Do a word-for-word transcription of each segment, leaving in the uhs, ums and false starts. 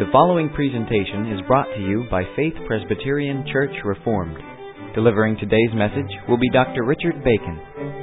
The following presentation is brought to you by Faith Presbyterian Church Reformed. Delivering today's message will be Doctor Richard Bacon.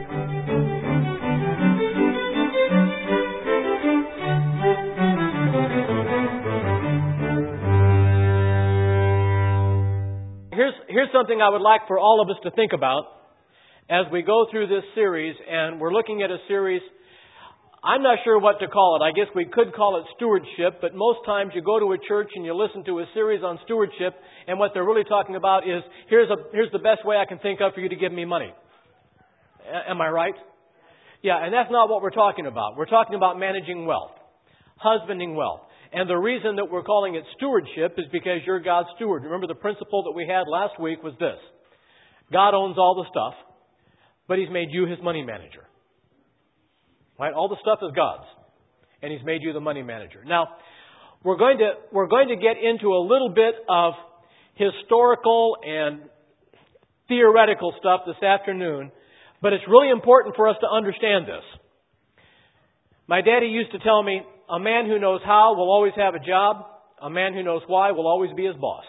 Here's, here's something I would like for all of us to think about as we go through this series, and we're looking at a series. I'm not sure what to call it. I guess we could call it stewardship, but most times you go to a church and you listen to a series on stewardship, and what they're really talking about is, here's a here's the best way I can think of for you to give me money. A- am I right? Yeah, and that's not what we're talking about. We're talking about managing wealth, husbanding wealth. And the reason that we're calling it stewardship is because you're God's steward. Remember, the principle that we had last week was this: God owns all the stuff, but He's made you His money manager. Right? All the stuff is God's, and He's made you the money manager. Now, we're going to we're going to get into a little bit of historical and theoretical stuff this afternoon, but it's really important for us to understand this. My daddy used to tell me, a man who knows how will always have a job. A man who knows why will always be his boss.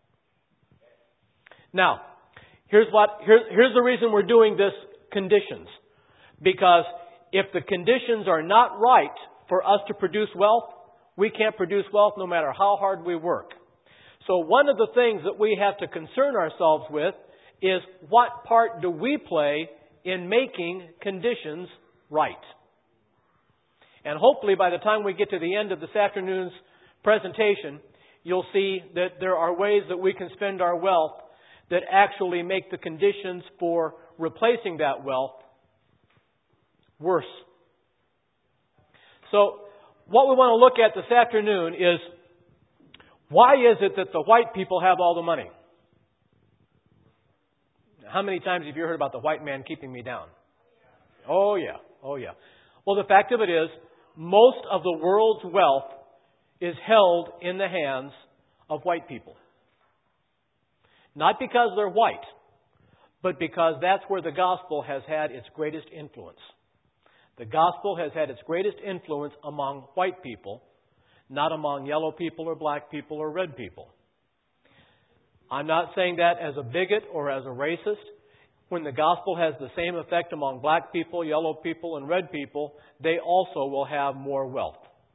Now, here's what here's, here's the reason we're doing this conditions. Because if the conditions are not right for us to produce wealth, we can't produce wealth no matter how hard we work. So one of the things that we have to concern ourselves with is, what part do we play in making conditions right? And hopefully by the time we get to the end of this afternoon's presentation, you'll see that there are ways that we can spend our wealth that actually make the conditions for replacing that wealth worse. So what we want to look at this afternoon is, why is it that the white people have all the money? How many times have you heard about the white man keeping me down? Oh yeah, oh yeah. Well, the fact of it is, most of the world's wealth is held in the hands of white people. Not because they're white, but because that's where the gospel has had its greatest influence. The gospel has had its greatest influence among white people, not among yellow people or black people or red people. I'm not saying that as a bigot or as a racist. When the gospel has the same effect among black people, yellow people, and red people, they also will have more wealth.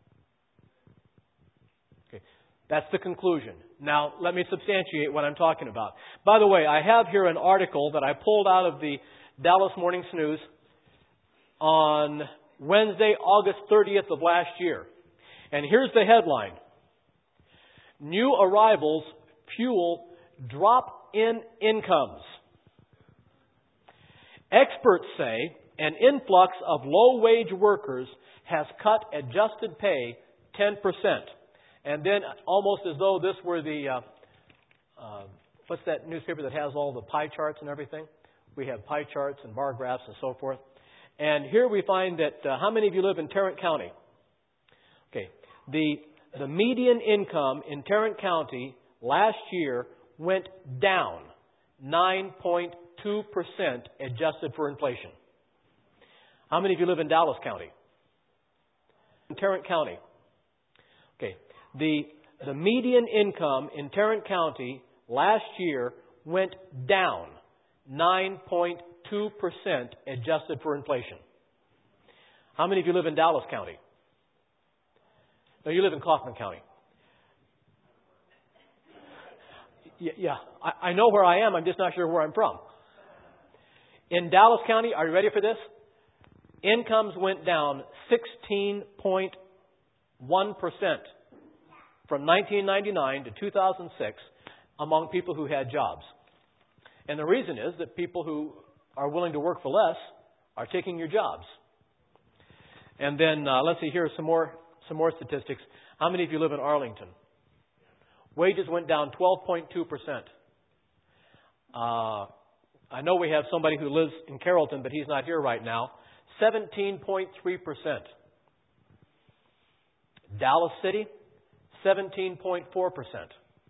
Okay. That's the conclusion. Now, let me substantiate what I'm talking about. By the way, I have here an article that I pulled out of the Dallas Morning Snooze on Wednesday, August thirtieth of last year. And here's the headline: New arrivals fuel drop in incomes. Experts say an influx of low-wage workers has cut adjusted pay ten percent. And then, almost as though this were the, uh, uh, what's that newspaper that has all the pie charts and everything? We have pie charts and bar graphs and so forth. And here we find that, uh, how many of you live in Tarrant County? Okay. The, the median income in Tarrant County last year went down nine point two percent adjusted for inflation. How many of you live in Dallas County? In Tarrant County. Okay. The, the median income in Tarrant County last year went down nine point two percent adjusted for inflation. How many of you live in Dallas County? No, you live in Kaufman County. Yeah, yeah. I, I know where I am. I'm just not sure where I'm from. In Dallas County, are you ready for this? Incomes went down sixteen point one percent from nineteen ninety-nine to two thousand six among people who had jobs. And the reason is that people who are willing to work for less are taking your jobs. And then, uh, let's see, here are some more, some more statistics. How many of you live in Arlington? Wages went down twelve point two percent. Uh, I know we have somebody who lives in Carrollton, but he's not here right now. seventeen point three percent. Dallas City, seventeen point four percent.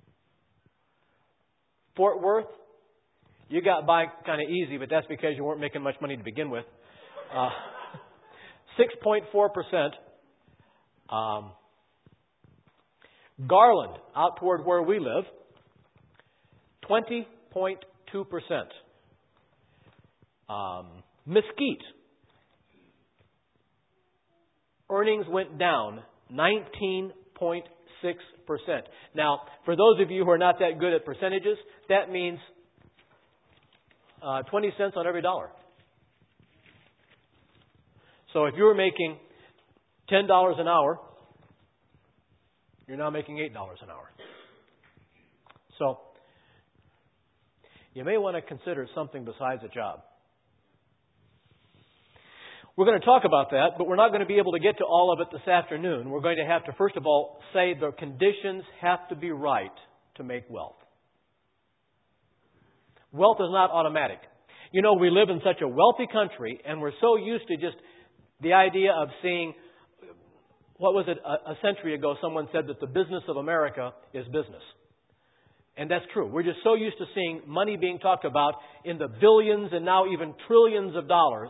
Fort Worth, you got by kind of easy, but that's because you weren't making much money to begin with. Uh, six point four percent. Um, Garland, out toward where we live, twenty point two percent. Um, Mesquite, earnings went down nineteen point six percent. Now, for those of you who are not that good at percentages, that means uh, twenty cents on every dollar. So if you were making ten dollars an hour, you're now making eight dollars an hour. So you may want to consider something besides a job. We're going to talk about that, but we're not going to be able to get to all of it this afternoon. We're going to have to, first of all, say the conditions have to be right to make wealth. Wealth is not automatic. You know, we live in such a wealthy country, and we're so used to just the idea of seeing, what was it, a, a century ago, someone said that the business of America is business. And that's true. We're just so used to seeing money being talked about in the billions and now even trillions of dollars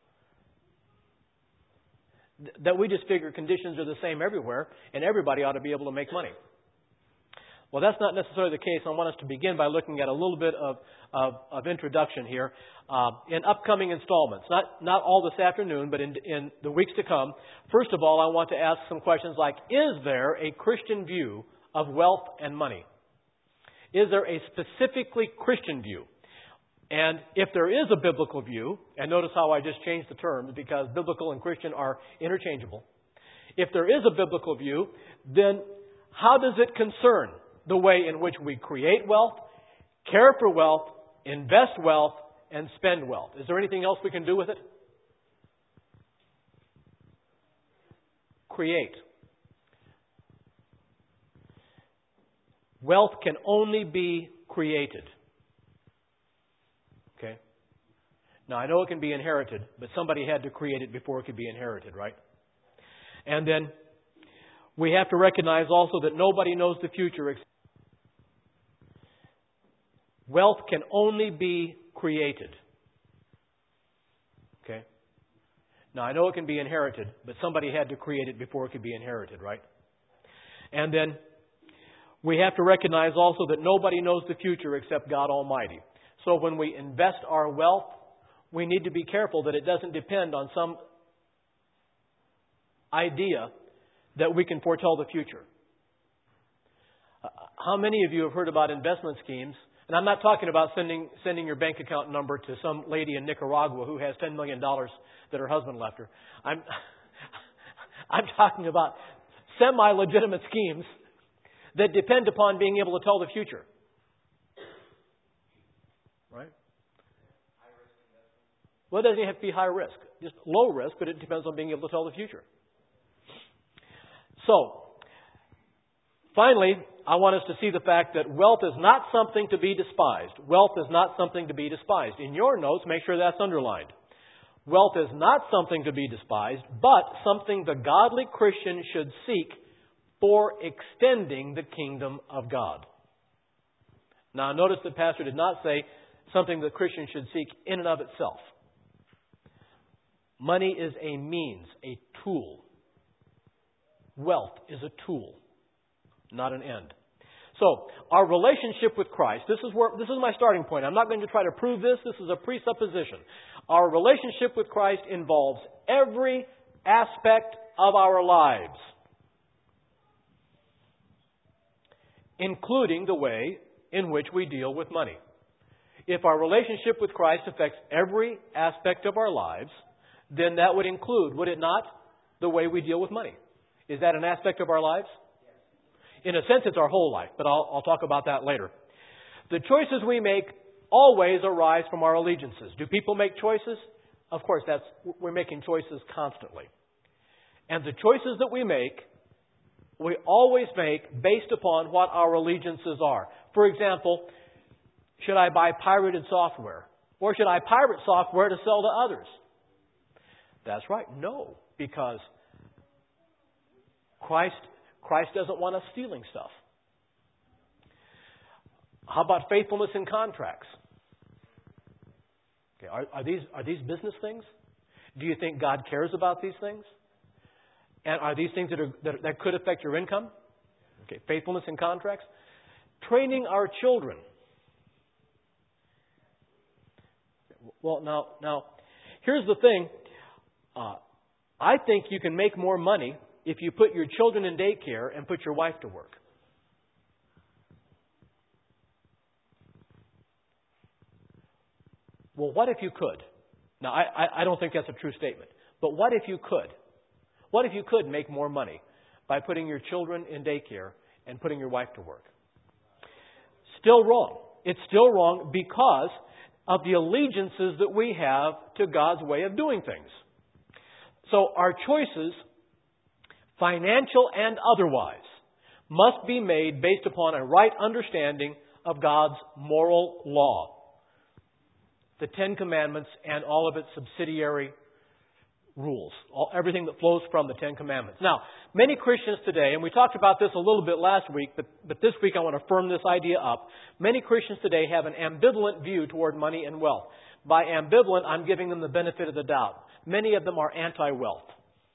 that we just figure conditions are the same everywhere and everybody ought to be able to make money. Well, that's not necessarily the case. I want us to begin by looking at a little bit of, of, of introduction here uh, in upcoming installments. Not, not all this afternoon, but in, in the weeks to come. First of all, I want to ask some questions like, is there a Christian view of wealth and money? Is there a specifically Christian view? And if there is a biblical view, and notice how I just changed the terms because biblical and Christian are interchangeable. If there is a biblical view, then how does it concern the way in which we create wealth, care for wealth, invest wealth, and spend wealth? Is there anything else we can do with it? Create. Wealth can only be created. Okay? Now, I know it can be inherited, but somebody had to create it before it could be inherited, right? And then we have to recognize also that nobody knows the future except wealth can only be created. Okay? Now, I know it can be inherited, but somebody had to create it before it could be inherited, right? And then we have to recognize also that nobody knows the future except God Almighty. So when we invest our wealth, we need to be careful that it doesn't depend on some idea that we can foretell the future. Uh, how many of you have heard about investment schemes? And I'm not talking about sending sending your bank account number to some lady in Nicaragua who has ten million dollars that her husband left her. I'm, I'm talking about semi-legitimate schemes that depend upon being able to tell the future. Right? Well, it doesn't have to be high risk. Just low risk, but it depends on being able to tell the future. So, finally, I want us to see the fact that wealth is not something to be despised. Wealth is not something to be despised. In your notes, make sure that's underlined. Wealth is not something to be despised, but something the godly Christian should seek for extending the kingdom of God. Now, notice the pastor did not say something the Christian should seek in and of itself. Money is a means, a tool. Wealth is a tool, not an end. So, our relationship with Christ, this is where this is my starting point. I'm not going to try to prove this. This is a presupposition. Our relationship with Christ involves every aspect of our lives, including the way in which we deal with money. If our relationship with Christ affects every aspect of our lives, then that would include, would it not, the way we deal with money? Is that an aspect of our lives? In a sense, it's our whole life, but I'll, I'll talk about that later. The choices we make always arise from our allegiances. Do people make choices? Of course, that's we're making choices constantly. And the choices that we make, we always make based upon what our allegiances are. For example, should I buy pirated software? Or should I pirate software to sell to others? That's right. No, because Christ Christ doesn't want us stealing stuff. How about faithfulness in contracts? Okay, are, are these are these business things? Do you think God cares about these things? And are these things that are that, that could affect your income? Okay, faithfulness in contracts. Training our children. Well, now, now, here's the thing. Uh, I think you can make more money if you put your children in daycare and put your wife to work. Well, what if you could? Now, I, I, I don't think that's a true statement. But what if you could? What if you could make more money by putting your children in daycare and putting your wife to work? Still wrong. It's still wrong because of the allegiances that we have to God's way of doing things. So our choices, financial and otherwise, must be made based upon a right understanding of God's moral law, the Ten Commandments and all of its subsidiary rules, all, everything that flows from the Ten Commandments. Now, many Christians today, and we talked about this a little bit last week, but, but this week I want to firm this idea up. Many Christians today have an ambivalent view toward money and wealth. By ambivalent, I'm giving them the benefit of the doubt. Many of them are anti-wealth.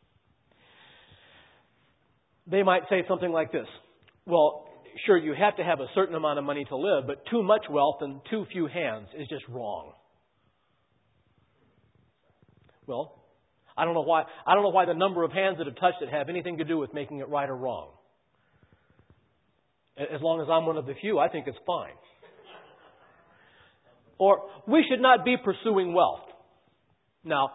They might say something like this. Well, sure, you have to have a certain amount of money to live, but too much wealth and too few hands is just wrong. Well, I don't know why I don't know why the number of hands that have touched it have anything to do with making it right or wrong. As long as I'm one of the few, I think it's fine. Or we should not be pursuing wealth. Now,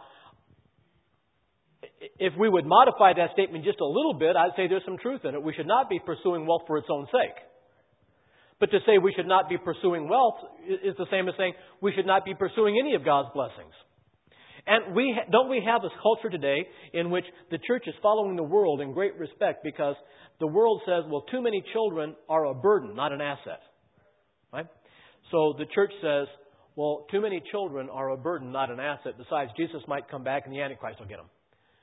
if we would modify that statement just a little bit, I'd say there's some truth in it. We should not be pursuing wealth for its own sake. But to say we should not be pursuing wealth is the same as saying we should not be pursuing any of God's blessings. And we don't we have this culture today in which the church is following the world in great respect because the world says, well, too many children are a burden, not an asset. Right? So the church says, well, too many children are a burden, not an asset. Besides, Jesus might come back and the Antichrist will get them.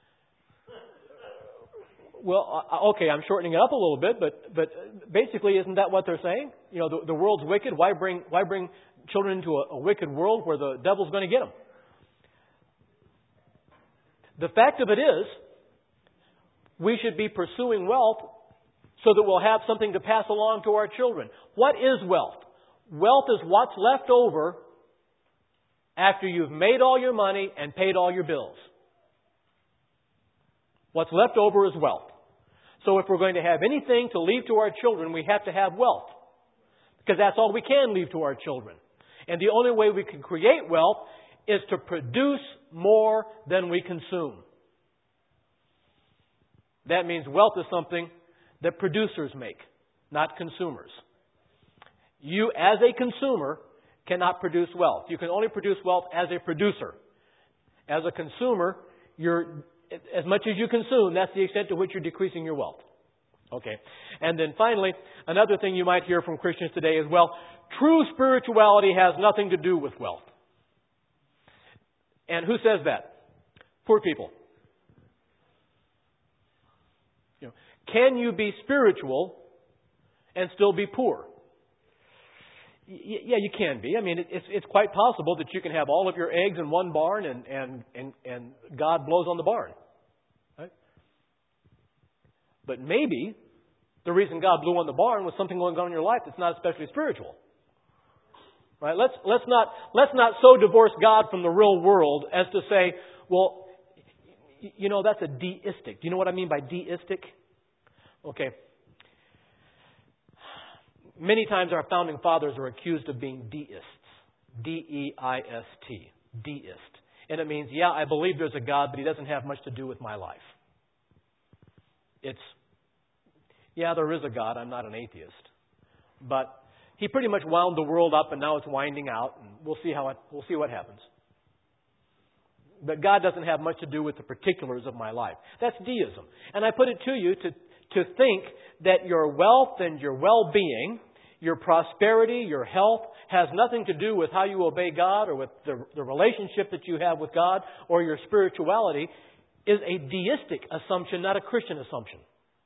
Well, okay, I'm shortening it up a little bit, but but basically, isn't that what they're saying? You know, the, the world's wicked. Why bring why bring children into a, a wicked world where the devil's going to get them? The fact of it is, we should be pursuing wealth so that we'll have something to pass along to our children. What is wealth? Wealth is what's left over after you've made all your money and paid all your bills. What's left over is wealth. So if we're going to have anything to leave to our children, we have to have wealth. Because that's all we can leave to our children. And the only way we can create wealth is to produce more than we consume. That means wealth is something that producers make, not consumers. You, as a consumer, cannot produce wealth. You can only produce wealth as a producer. As a consumer, you're, as much as you consume, that's the extent to which you're decreasing your wealth. Okay. And then finally, another thing you might hear from Christians today is, well, true spirituality has nothing to do with wealth. And who says that? Poor people. You know, can you be spiritual and still be poor? Y- yeah, you can be. I mean, it's it's quite possible that you can have all of your eggs in one barn and and and, and God blows on the barn. Right? But maybe the reason God blew on the barn was something going on in your life that's not especially spiritual. Right? Let's let's not let's not so divorce God from the real world as to say, well, you know, that's a deistic. Do you know what I mean by deistic? Okay. Many times our founding fathers are accused of being deists. D E I S T. Deist. And it means, yeah, I believe there's a God, but He doesn't have much to do with my life. It's, yeah, there is a God. I'm not an atheist. But He pretty much wound the world up, and now it's winding out, and we'll see how it, we'll see what happens. But God doesn't have much to do with the particulars of my life. That's deism. And I put it to you to, to think that your wealth and your well-being, your prosperity, your health, has nothing to do with how you obey God or with the, the relationship that you have with God or your spirituality is a deistic assumption, not a Christian assumption.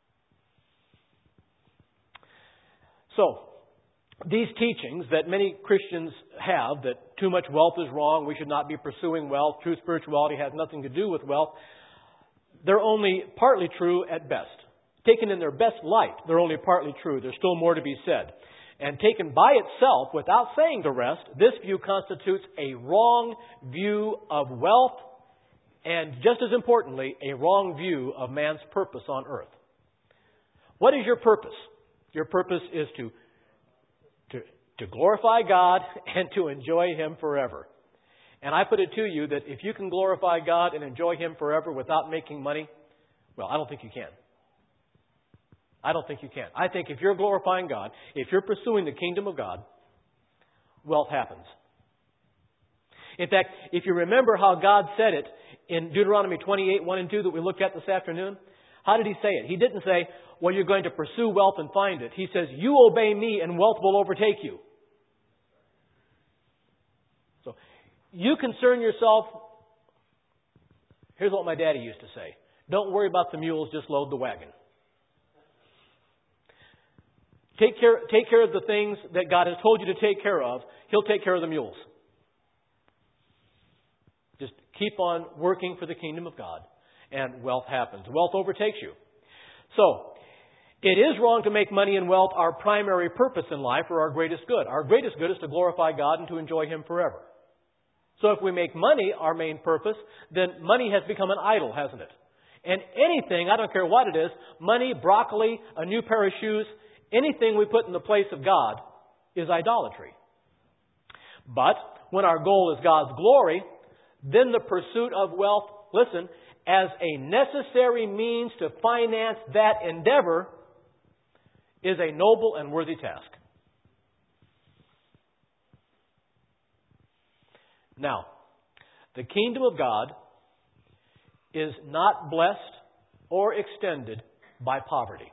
So, these teachings that many Christians have, that too much wealth is wrong, we should not be pursuing wealth, true spirituality has nothing to do with wealth, they're only partly true at best. taken in their best light, they're only partly true. There's still more to be said. And taken by itself, without saying the rest, this view constitutes a wrong view of wealth and, just as importantly, a wrong view of man's purpose on earth. What is your purpose? Your purpose is to, to, to glorify God and to enjoy Him forever. And I put it to you that if you can glorify God and enjoy Him forever without making money, well, I don't think you can. I don't think you can. I think if you're glorifying God, if you're pursuing the kingdom of God, wealth happens. In fact, if you remember how God said it in Deuteronomy twenty-eight, one and two that we looked at this afternoon, how did He say it? He didn't say, well, you're going to pursue wealth and find it. He says, you obey me and wealth will overtake you. So, you concern yourself. Here's what my daddy used to say. Don't worry about the mules, just load the wagon. Take care, take care of the things that God has told you to take care of. He'll take care of the mules. Just keep on working for the kingdom of God, and wealth happens. Wealth overtakes you. So, it is wrong to make money and wealth our primary purpose in life or our greatest good. Our greatest good is to glorify God and to enjoy Him forever. So if we make money our main purpose, then money has become an idol, hasn't it? And anything, I don't care what it is, money, broccoli, a new pair of shoes, anything we put in the place of God is idolatry. But when our goal is God's glory, then the pursuit of wealth, listen, as a necessary means to finance that endeavor is a noble and worthy task. Now, the kingdom of God is not blessed or extended by poverty.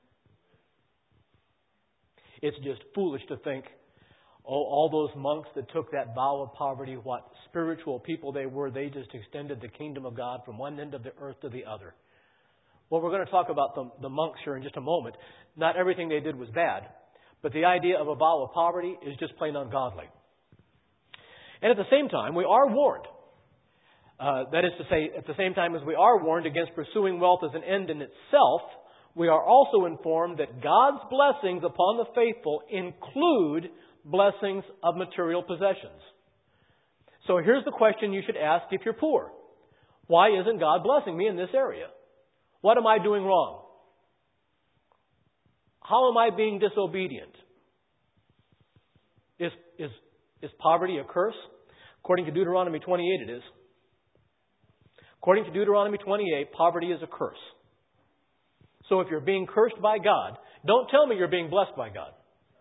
It's just foolish to think, oh, all those monks that took that vow of poverty, what spiritual people they were, they just extended the kingdom of God from one end of the earth to the other. Well, we're going to talk about the, the monks here in just a moment. Not everything they did was bad, but the idea of a vow of poverty is just plain ungodly. And at the same time, we are warned. Uh, that is to say, at the same time as we are warned against pursuing wealth as an end in itself, we are also informed that God's blessings upon the faithful include blessings of material possessions. So here's the question you should ask if you're poor. Why isn't God blessing me in this area? What am I doing wrong? How am I being disobedient? Is, is, is poverty a curse? According to Deuteronomy twenty-eight, it is. According to Deuteronomy twenty-eight, poverty is a curse. So if you're being cursed by God, don't tell me you're being blessed by God.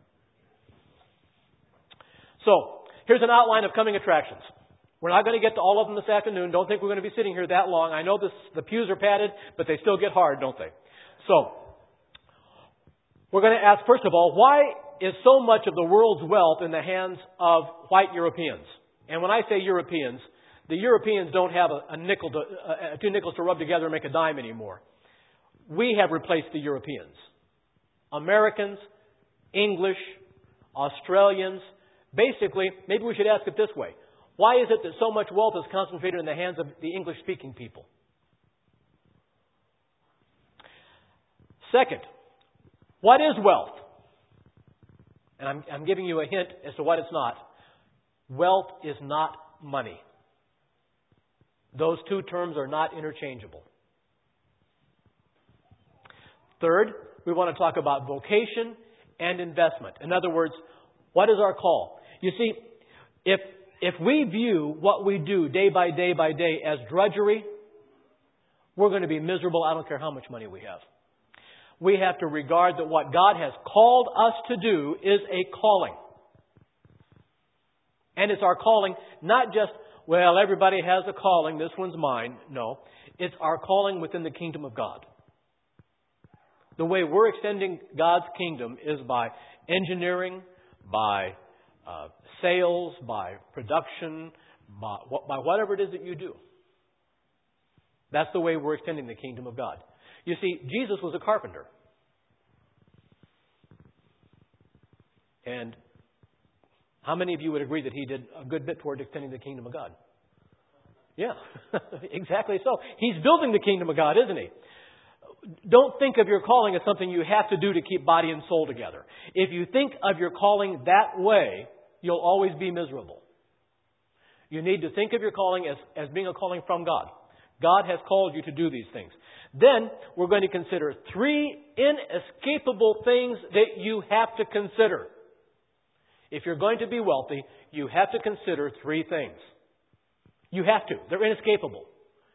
So, here's an outline of coming attractions. We're not going to get to all of them this afternoon. Don't think we're going to be sitting here that long. I know this, the pews are padded, but they still get hard, don't they? So, we're going to ask, first of all, why is so much of the world's wealth in the hands of white Europeans? And when I say Europeans, the Europeans don't have a, a nickel to, uh, two nickels to rub together and make a dime anymore. We have replaced the Europeans. Americans, English, Australians. Basically, maybe we should ask it this way. Why is it that so much wealth is concentrated in the hands of the English-speaking people? Second, what is wealth? And I'm, I'm giving you a hint as to what it's not. Wealth is not money. Those two terms are not interchangeable. Third, we want to talk about vocation and investment. In other words, what is our call? You see, if if we view what we do day by day by day as drudgery, we're going to be miserable. I don't care how much money we have. We have to regard that what God has called us to do is a calling. And it's our calling, not just, well, everybody has a calling, this one's mine. No, it's our calling within the kingdom of God. The way we're extending God's kingdom is by engineering, by uh, sales, by production, by, by whatever it is that you do. That's the way we're extending the kingdom of God. You see, Jesus was a carpenter. And how many of you would agree that he did a good bit toward extending the kingdom of God? Yeah, exactly so. He's building the kingdom of God, isn't he? don't think of your calling as something you have to do to keep body and soul together. If you think of your calling that way, you'll always be miserable. You need to think of your calling as, as being a calling from God. God has called you to do these things. Then we're going to consider three inescapable things that you have to consider. If you're going to be wealthy, you have to consider three things. You have to. They're inescapable.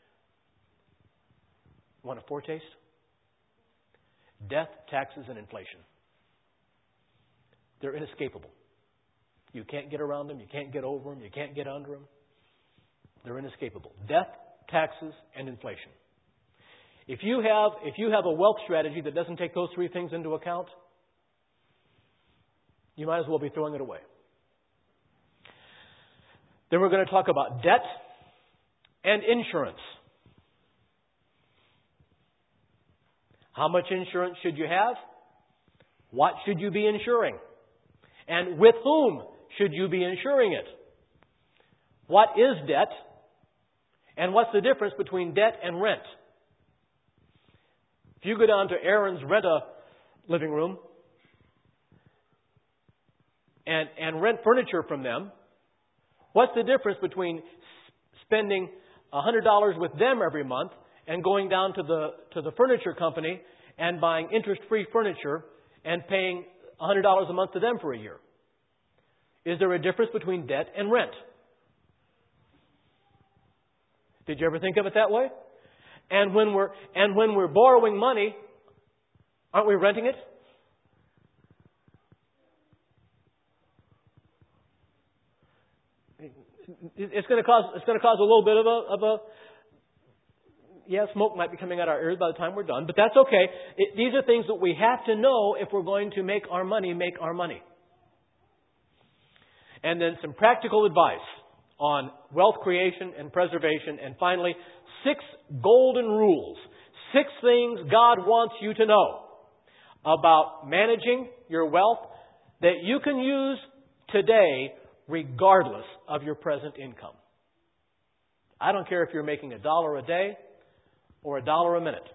Want a foretaste? Death, taxes, and inflation. They're inescapable. You can't get around them. You can't get over them. You can't get under them. They're inescapable. Death, taxes, and inflation. If you have, if you have a wealth strategy that doesn't take those three things into account, you might as well be throwing it away. Then we're going to talk about debt and insurance. How much insurance should you have? What should you be insuring? And with whom should you be insuring it? What is debt? And what's the difference between debt and rent? If you go down to Aaron's rent-a-living room and, and rent furniture from them, what's the difference between spending one hundred dollars with them every month and going down to the to the furniture company and buying interest-free furniture and paying one hundred dollars a month to them for a year? Is there a difference between debt and rent? Did you ever think of it that way? And when we're and when we're borrowing money, aren't we renting it? It's going to cause it's going to cause a little bit of a of a yeah, smoke might be coming out our ears by the time we're done, but that's okay. It, these are things that we have to know if we're going to make our money make our money. And then some practical advice on wealth creation and preservation, and finally, six golden rules. Six things God wants you to know about managing your wealth that you can use today regardless of your present income. I don't care if you're making a dollar a day or a dollar a minute.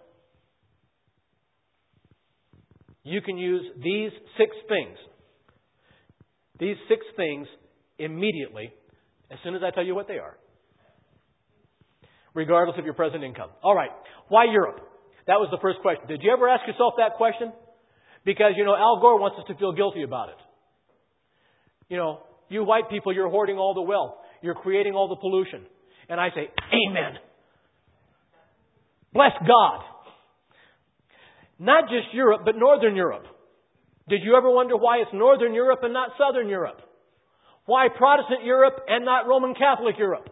You can use these six things. These six things immediately, as soon as I tell you what they are, regardless of your present income. All right. Why Europe? That was the first question. Did you ever ask yourself that question? Because, you know, Al Gore wants us to feel guilty about it. You know, you white people, you're hoarding all the wealth. You're creating all the pollution. And I say, amen. Bless God. Not just Europe, but Northern Europe. Did you ever wonder why it's Northern Europe and not Southern Europe? Why Protestant Europe and not Roman Catholic Europe?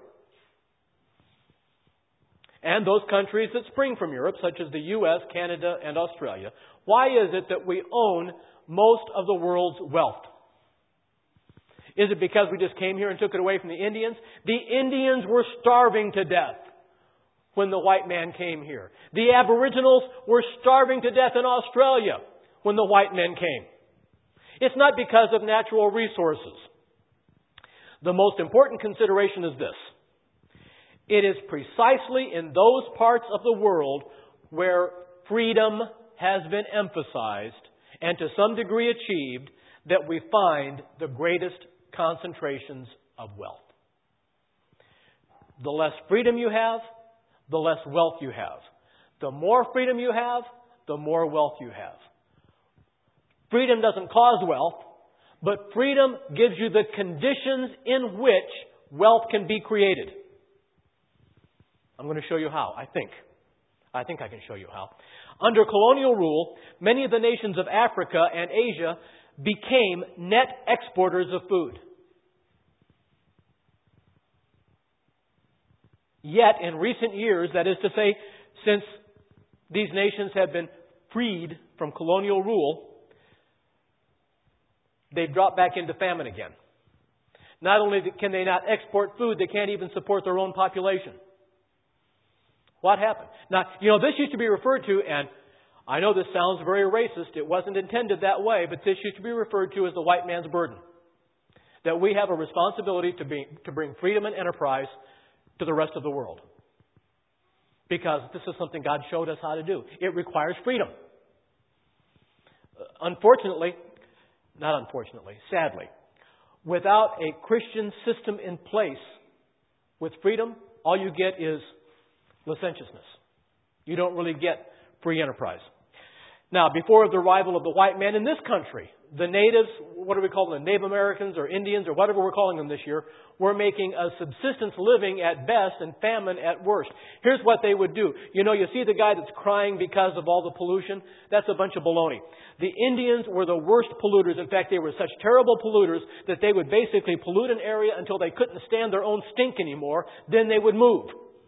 And those countries that spring from Europe, such as the U S, Canada, and Australia. Why is it that we own most of the world's wealth? Is it because we just came here and took it away from the Indians? The Indians were starving to death when the white man came here. The Aboriginals were starving to death in Australia when the white men came. It's not because of natural resources. The most important consideration is this. It is precisely in those parts of the world where freedom has been emphasized and to some degree achieved that we find the greatest concentrations of wealth. The less freedom you have, the less wealth you have. The more freedom you have, the more wealth you have. Freedom doesn't cause wealth, but freedom gives you the conditions in which wealth can be created. I'm going to show you how, I think. I think I can show you how. Under colonial rule, many of the nations of Africa and Asia became net exporters of food. Yet, in recent years, that is to say, since these nations have been freed from colonial rule, they've dropped back into famine again. Not only can they not export food, they can't even support their own population. What happened? Now, you know, this used to be referred to, and I know this sounds very racist. It wasn't intended that way, but this used to be referred to as the white man's burden. That we have a responsibility to, be, to bring freedom and enterprise to the rest of the world. because this is something God showed us how to do. It requires freedom. Unfortunately, not unfortunately, sadly, without a Christian system in place with freedom, all you get is licentiousness. You don't really get free enterprise. Now, before the arrival of the white man in this country, the natives, what do we call them, Native Americans or Indians or whatever we're calling them this year, were making a subsistence living at best and famine at worst. Here's what they would do. You know, you see the guy that's crying because of all the pollution? That's a bunch of baloney. The Indians were the worst polluters. In fact, they were such terrible polluters that they would basically pollute an area until they couldn't stand their own stink anymore. Then they would move.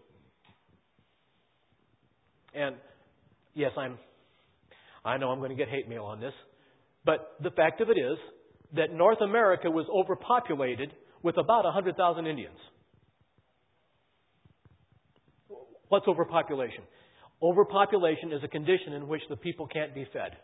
And yes, I'm I know I'm going to get hate mail on this, but the fact of it is that North America was overpopulated with about one hundred thousand Indians. What's overpopulation? Overpopulation is a condition in which the people can't be fed.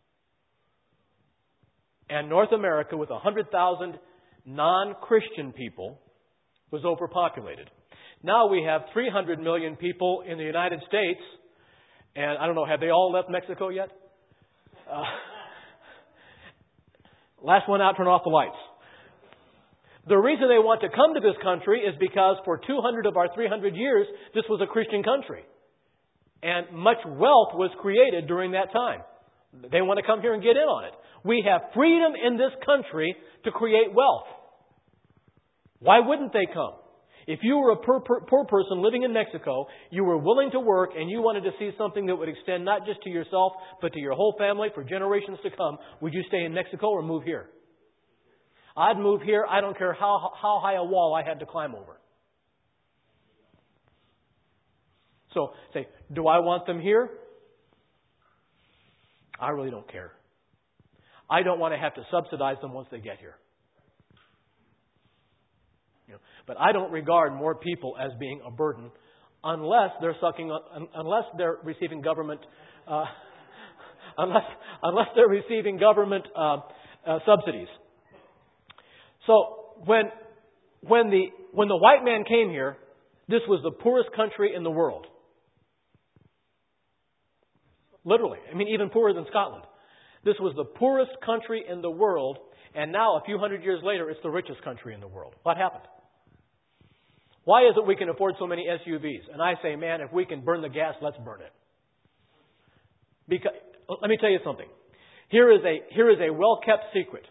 And North America, with one hundred thousand non-Christian people, was overpopulated. Now we have three hundred million people in the United States, and I don't know, have they all left Mexico yet? Uh, last one out, turn off the lights. The reason they want to come to this country is because for two hundred of our three hundred years, this was a Christian country. And much wealth was created during that time. They want to come here and get in on it. We have freedom in this country to create wealth. Why wouldn't they come? If you were a poor, poor person living in Mexico, you were willing to work and you wanted to see something that would extend not just to yourself, but to your whole family for generations to come, would you stay in Mexico or move here? I'd move here. I don't care how, how high a wall I had to climb over. So, say, do I want them here? I really don't care. I don't want to have to subsidize them once they get here. You know, but I don't regard more people as being a burden unless they're sucking, unless they're receiving government, uh, unless unless they're receiving government uh, uh, subsidies. So when when the when the white man came here, this was the poorest country in the world. Literally, I mean, even poorer than Scotland. This was the poorest country in the world, and now, a few hundred years later, it's the richest country in the world. What happened? Why is it we can afford so many S U Vs? And I say, man, if we can burn the gas, let's burn it. Because, let me tell you something. Here is a, here is a well-kept secret.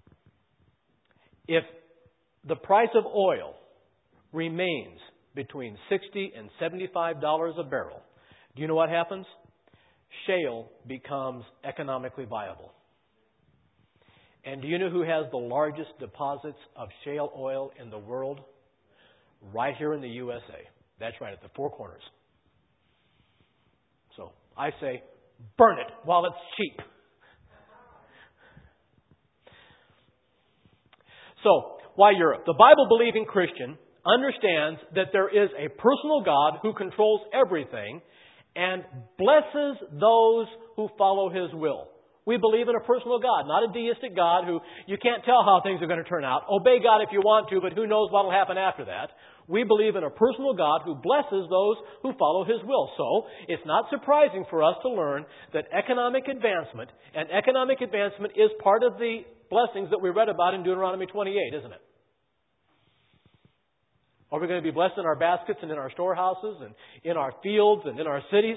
If the price of oil remains between sixty and seventy-five dollars a barrel, do you know what happens? Shale becomes economically viable. And do you know who has the largest deposits of shale oil in the world? Right here in the U S A. That's right, at the Four Corners. So I say, burn it while it's cheap. So, why Europe? The Bible-believing Christian understands that there is a personal God who controls everything and blesses those who follow His will. We believe in a personal God, not a deistic God who you can't tell how things are going to turn out. Obey God if you want to, but who knows what will happen after that. We believe in a personal God who blesses those who follow His will. So, it's not surprising for us to learn that economic advancement, and economic advancement is part of the blessings that we read about in Deuteronomy twenty-eight, isn't it? Are we going to be blessed in our baskets and in our storehouses and in our fields and in our cities?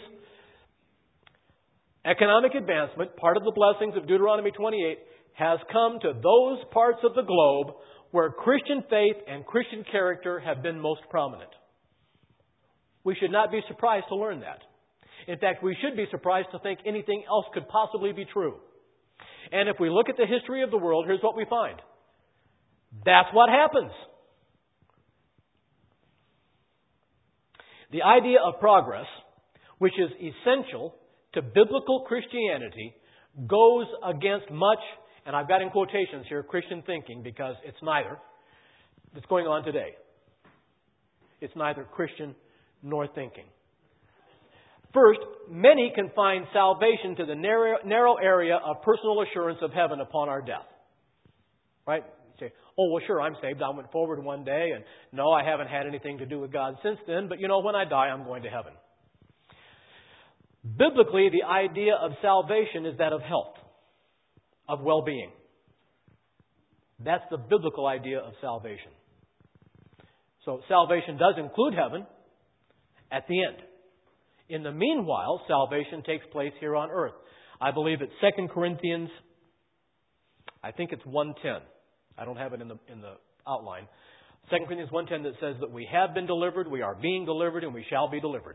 Economic advancement, part of the blessings of Deuteronomy twenty-eight, has come to those parts of the globe where Christian faith and Christian character have been most prominent. We should not be surprised to learn that. In fact, we should be surprised to think anything else could possibly be true. And if we look at the history of the world, here's what we find. That's what happens. The idea of progress, which is essential to biblical Christianity, goes against much, and I've got in quotations here, Christian thinking, because it's neither, that's going on today. It's neither Christian nor thinking. First, many can find salvation to the narrow, narrow area of personal assurance of heaven upon our death. Right? You say, oh, well, sure, I'm saved. I went forward one day, and no, I haven't had anything to do with God since then, but you know, when I die, I'm going to heaven. Biblically, the idea of salvation is that of health, of well-being. That's the biblical idea of salvation. So salvation does include heaven at the end. In the meanwhile, salvation takes place here on earth. I believe it's Second Corinthians, I think it's one ten. I don't have it in the in the outline. Second Corinthians one ten that says that we have been delivered, we are being delivered, and we shall be delivered.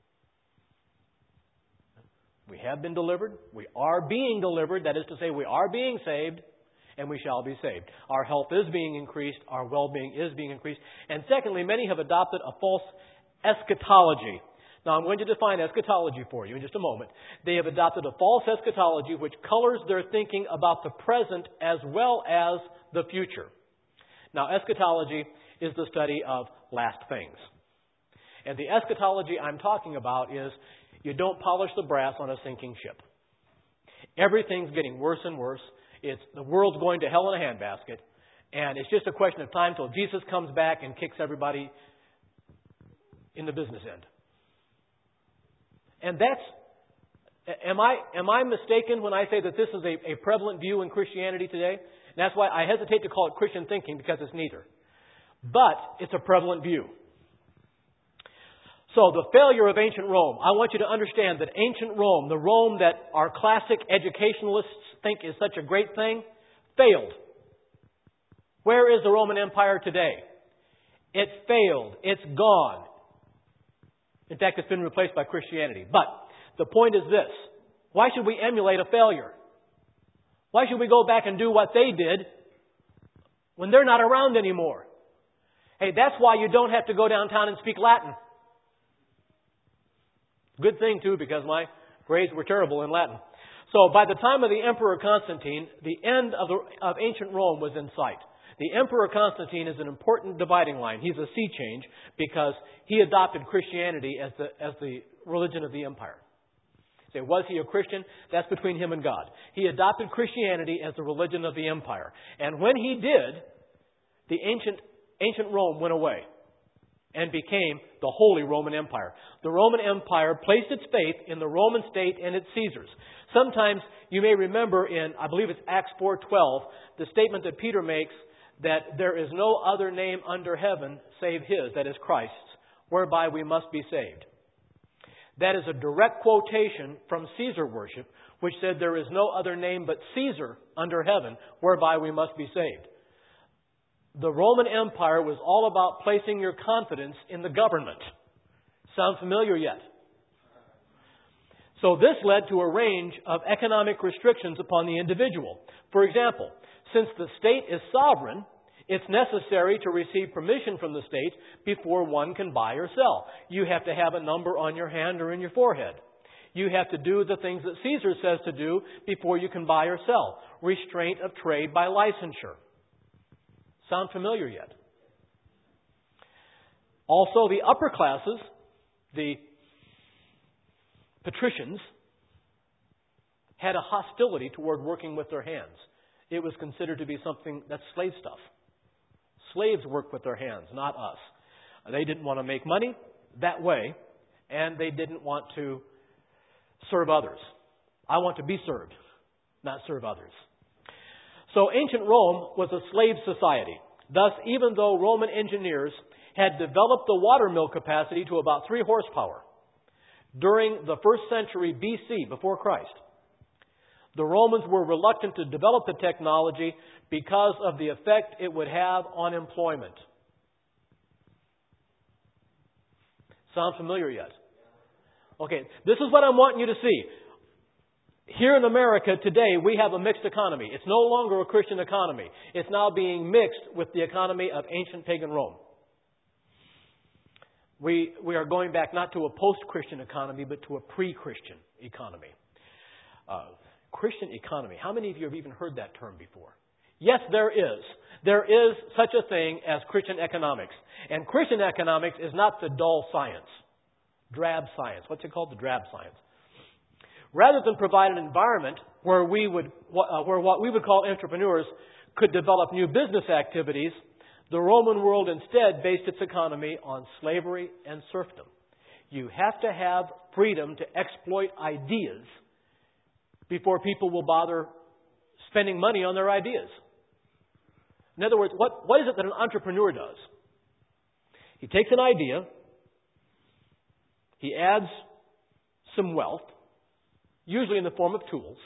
We have been delivered, we are being delivered, that is to say we are being saved, and we shall be saved. Our health is being increased, our well-being is being increased. And secondly, many have adopted a false eschatology. Now, I'm going to define eschatology for you in just a moment. They have adopted a false eschatology which colors their thinking about the present as well as the future. Now, eschatology is the study of last things. And the eschatology I'm talking about is you don't polish the brass on a sinking ship. Everything's getting worse and worse. It's the world's going to hell in a handbasket. And it's just a question of time till Jesus comes back and kicks everybody in the business end. And that's, am I am I mistaken when I say that this is a, a prevalent view in Christianity today? And that's why I hesitate to call it Christian thinking, because it's neither. But it's a prevalent view. So the failure of ancient Rome, I want you to understand that ancient Rome, the Rome that our classic educationalists think is such a great thing, failed. Where is the Roman Empire today? It failed. It's gone. In fact, it's been replaced by Christianity. But the point is this. Why should we emulate a failure? Why should we go back and do what they did when they're not around anymore? Hey, that's why you don't have to go downtown and speak Latin. Good thing, too, because my grades were terrible in Latin. So by the time of the Emperor Constantine, the end of, the, of ancient Rome was in sight. The Emperor Constantine is an important dividing line. He's a sea change because he adopted Christianity as the, as the religion of the empire. Say, was he a Christian? That's between him and God. He adopted Christianity as the religion of the empire. And when he did, the ancient, ancient Rome went away and became the Holy Roman Empire. The Roman Empire placed its faith in the Roman state and its Caesars. Sometimes you may remember in, I believe it's Acts four twelve, the statement that Peter makes that there is no other name under heaven save His, that is Christ's, whereby we must be saved. That is a direct quotation from Caesar worship, which said there is no other name but Caesar under heaven, whereby we must be saved. The Roman Empire was all about placing your confidence in the government. Sound familiar yet? So this led to a range of economic restrictions upon the individual. For example, since the state is sovereign, it's necessary to receive permission from the state before one can buy or sell. You have to have a number on your hand or in your forehead. You have to do the things that Caesar says to do before you can buy or sell. Restraint of trade by licensure. Sound familiar yet? Also, the upper classes, the patricians, had a hostility toward working with their hands. It was considered to be something that's slave stuff. Slaves work with their hands, not us. They didn't want to make money that way, and they didn't want to serve others. I want to be served, not serve others. So ancient Rome was a slave society. Thus, even though Roman engineers had developed the water mill capacity to about three horsepower during the first century B C, before Christ, the Romans were reluctant to develop the technology because of the effect it would have on employment. Sound familiar yet? Okay, this is what I'm wanting you to see. Here in America today, we have a mixed economy. It's no longer a Christian economy. It's now being mixed with the economy of ancient pagan Rome. We, we are going back not to a post-Christian economy, but to a pre-Christian economy. Uh, Christian economy. How many of you have even heard that term before? Yes, there is. There is such a thing as Christian economics. And Christian economics is not the dull science. Drab science. What's it called? The drab science. Rather than provide an environment where we would, uh, where what we would call entrepreneurs could develop new business activities, the Roman world instead based its economy on slavery and serfdom. You have to have freedom to exploit ideas before people will bother spending money on their ideas. In other words, what, what is it that an entrepreneur does? He takes an idea, he adds some wealth, usually in the form of tools,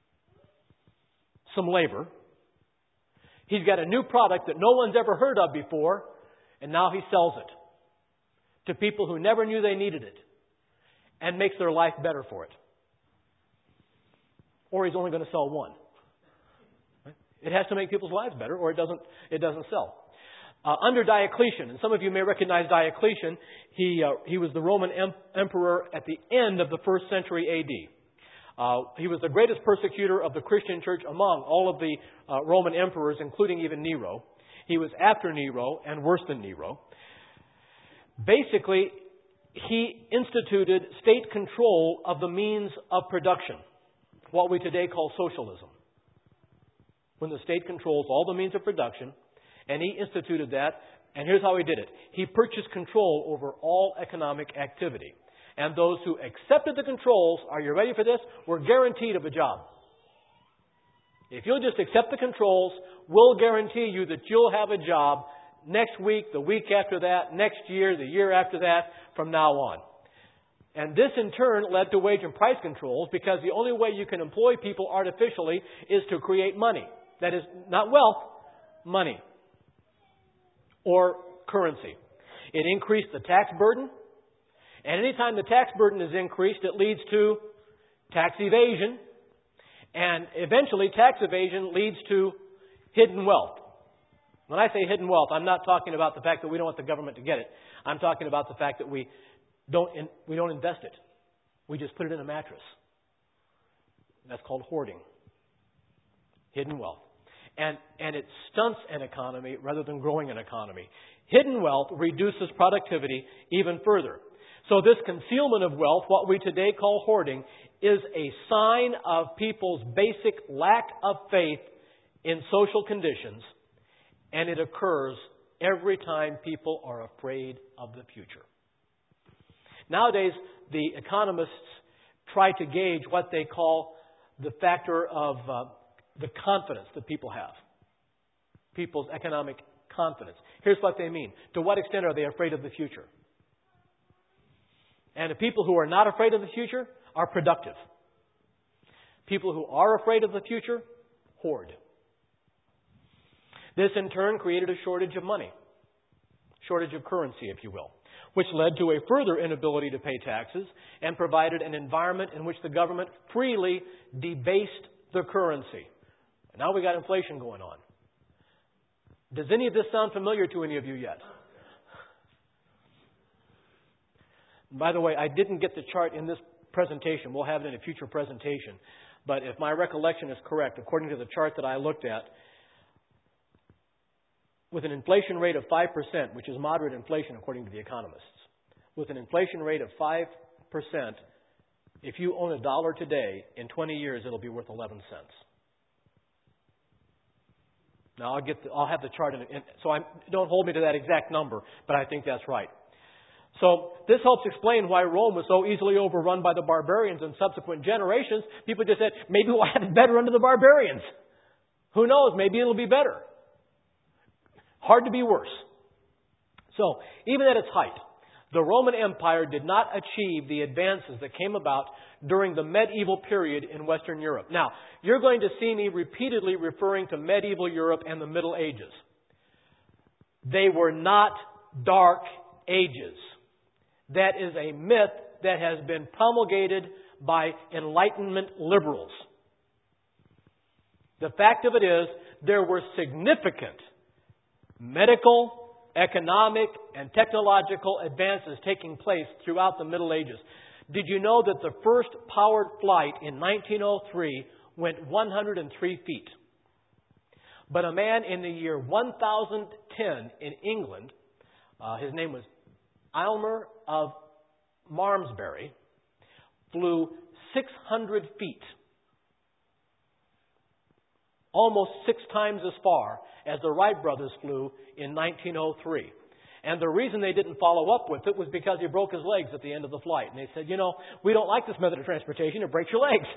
some labor. He's got a new product that no one's ever heard of before, and now he sells it to people who never knew they needed it and makes their life better for it. Or he's only going to sell one. It has to make people's lives better, or it doesn't, it doesn't sell. Uh, under Diocletian, and some of you may recognize Diocletian, he, uh, he was the Roman em- emperor at the end of the first century A D. Uh, he was the greatest persecutor of the Christian church among all of the uh, Roman emperors, including even Nero. He was after Nero and worse than Nero. Basically, he instituted state control of the means of production, what we today call socialism. When the state controls all the means of production, and he instituted that, and here's how he did it. He purchased control over all economic activity. And those who accepted the controls, are you ready for this? Were guaranteed of a job. If you'll just accept the controls, we'll guarantee you that you'll have a job next week, the week after that, next year, the year after that, from now on. And this in turn led to wage and price controls, because the only way you can employ people artificially is to create money. That is, not wealth, money. Or currency. It increased the tax burden. And anytime the tax burden is increased, it leads to tax evasion. And eventually, tax evasion leads to hidden wealth. When I say hidden wealth, I'm not talking about the fact that we don't want the government to get it. I'm talking about the fact that we don't, in, we don't invest it. We just put it in a mattress. That's called hoarding. Hidden wealth. And, and it stunts an economy rather than growing an economy. Hidden wealth reduces productivity even further. So this concealment of wealth, what we today call hoarding, is a sign of people's basic lack of faith in social conditions, and it occurs every time people are afraid of the future. Nowadays, the economists try to gauge what they call the factor of uh, the confidence that people have. People's economic confidence. Here's what they mean. To what extent are they afraid of the future? And the people who are not afraid of the future are productive. People who are afraid of the future hoard. This in turn created a shortage of money. Shortage of currency, if you will. Which led to a further inability to pay taxes and provided an environment in which the government freely debased the currency. And now we got inflation going on. Does any of this sound familiar to any of you yet? By the way, I didn't get the chart in this presentation. We'll have it in a future presentation. But if my recollection is correct, according to the chart that I looked at, with an inflation rate of five percent, which is moderate inflation according to the economists, with an inflation rate of five percent, if you own a dollar today, in twenty years it'll be worth eleven cents. Now, I'll get the, I'll have the chart in it. So I'm, don't hold me to that exact number, but I think that's right. So this helps explain why Rome was so easily overrun by the barbarians in subsequent generations. People just said, maybe we'll have it better under the barbarians. Who knows? Maybe it'll be better. Hard to be worse. So, even at its height, the Roman Empire did not achieve the advances that came about during the medieval period in Western Europe. Now, you're going to see me repeatedly referring to medieval Europe and the Middle Ages. They were not dark ages. That is a myth that has been promulgated by Enlightenment liberals. The fact of it is, there were significant medical, economic, and technological advances taking place throughout the Middle Ages. Did you know that the first powered flight in nineteen oh three went one hundred three feet? But a man in the year one thousand ten in England, uh, his name was Aylmer of Malmesbury, flew six hundred feet. Almost six times as far as the Wright brothers flew in nineteen oh three. And the reason they didn't follow up with it was because he broke his legs at the end of the flight. And they said, you know, we don't like this method of transportation. It breaks your legs.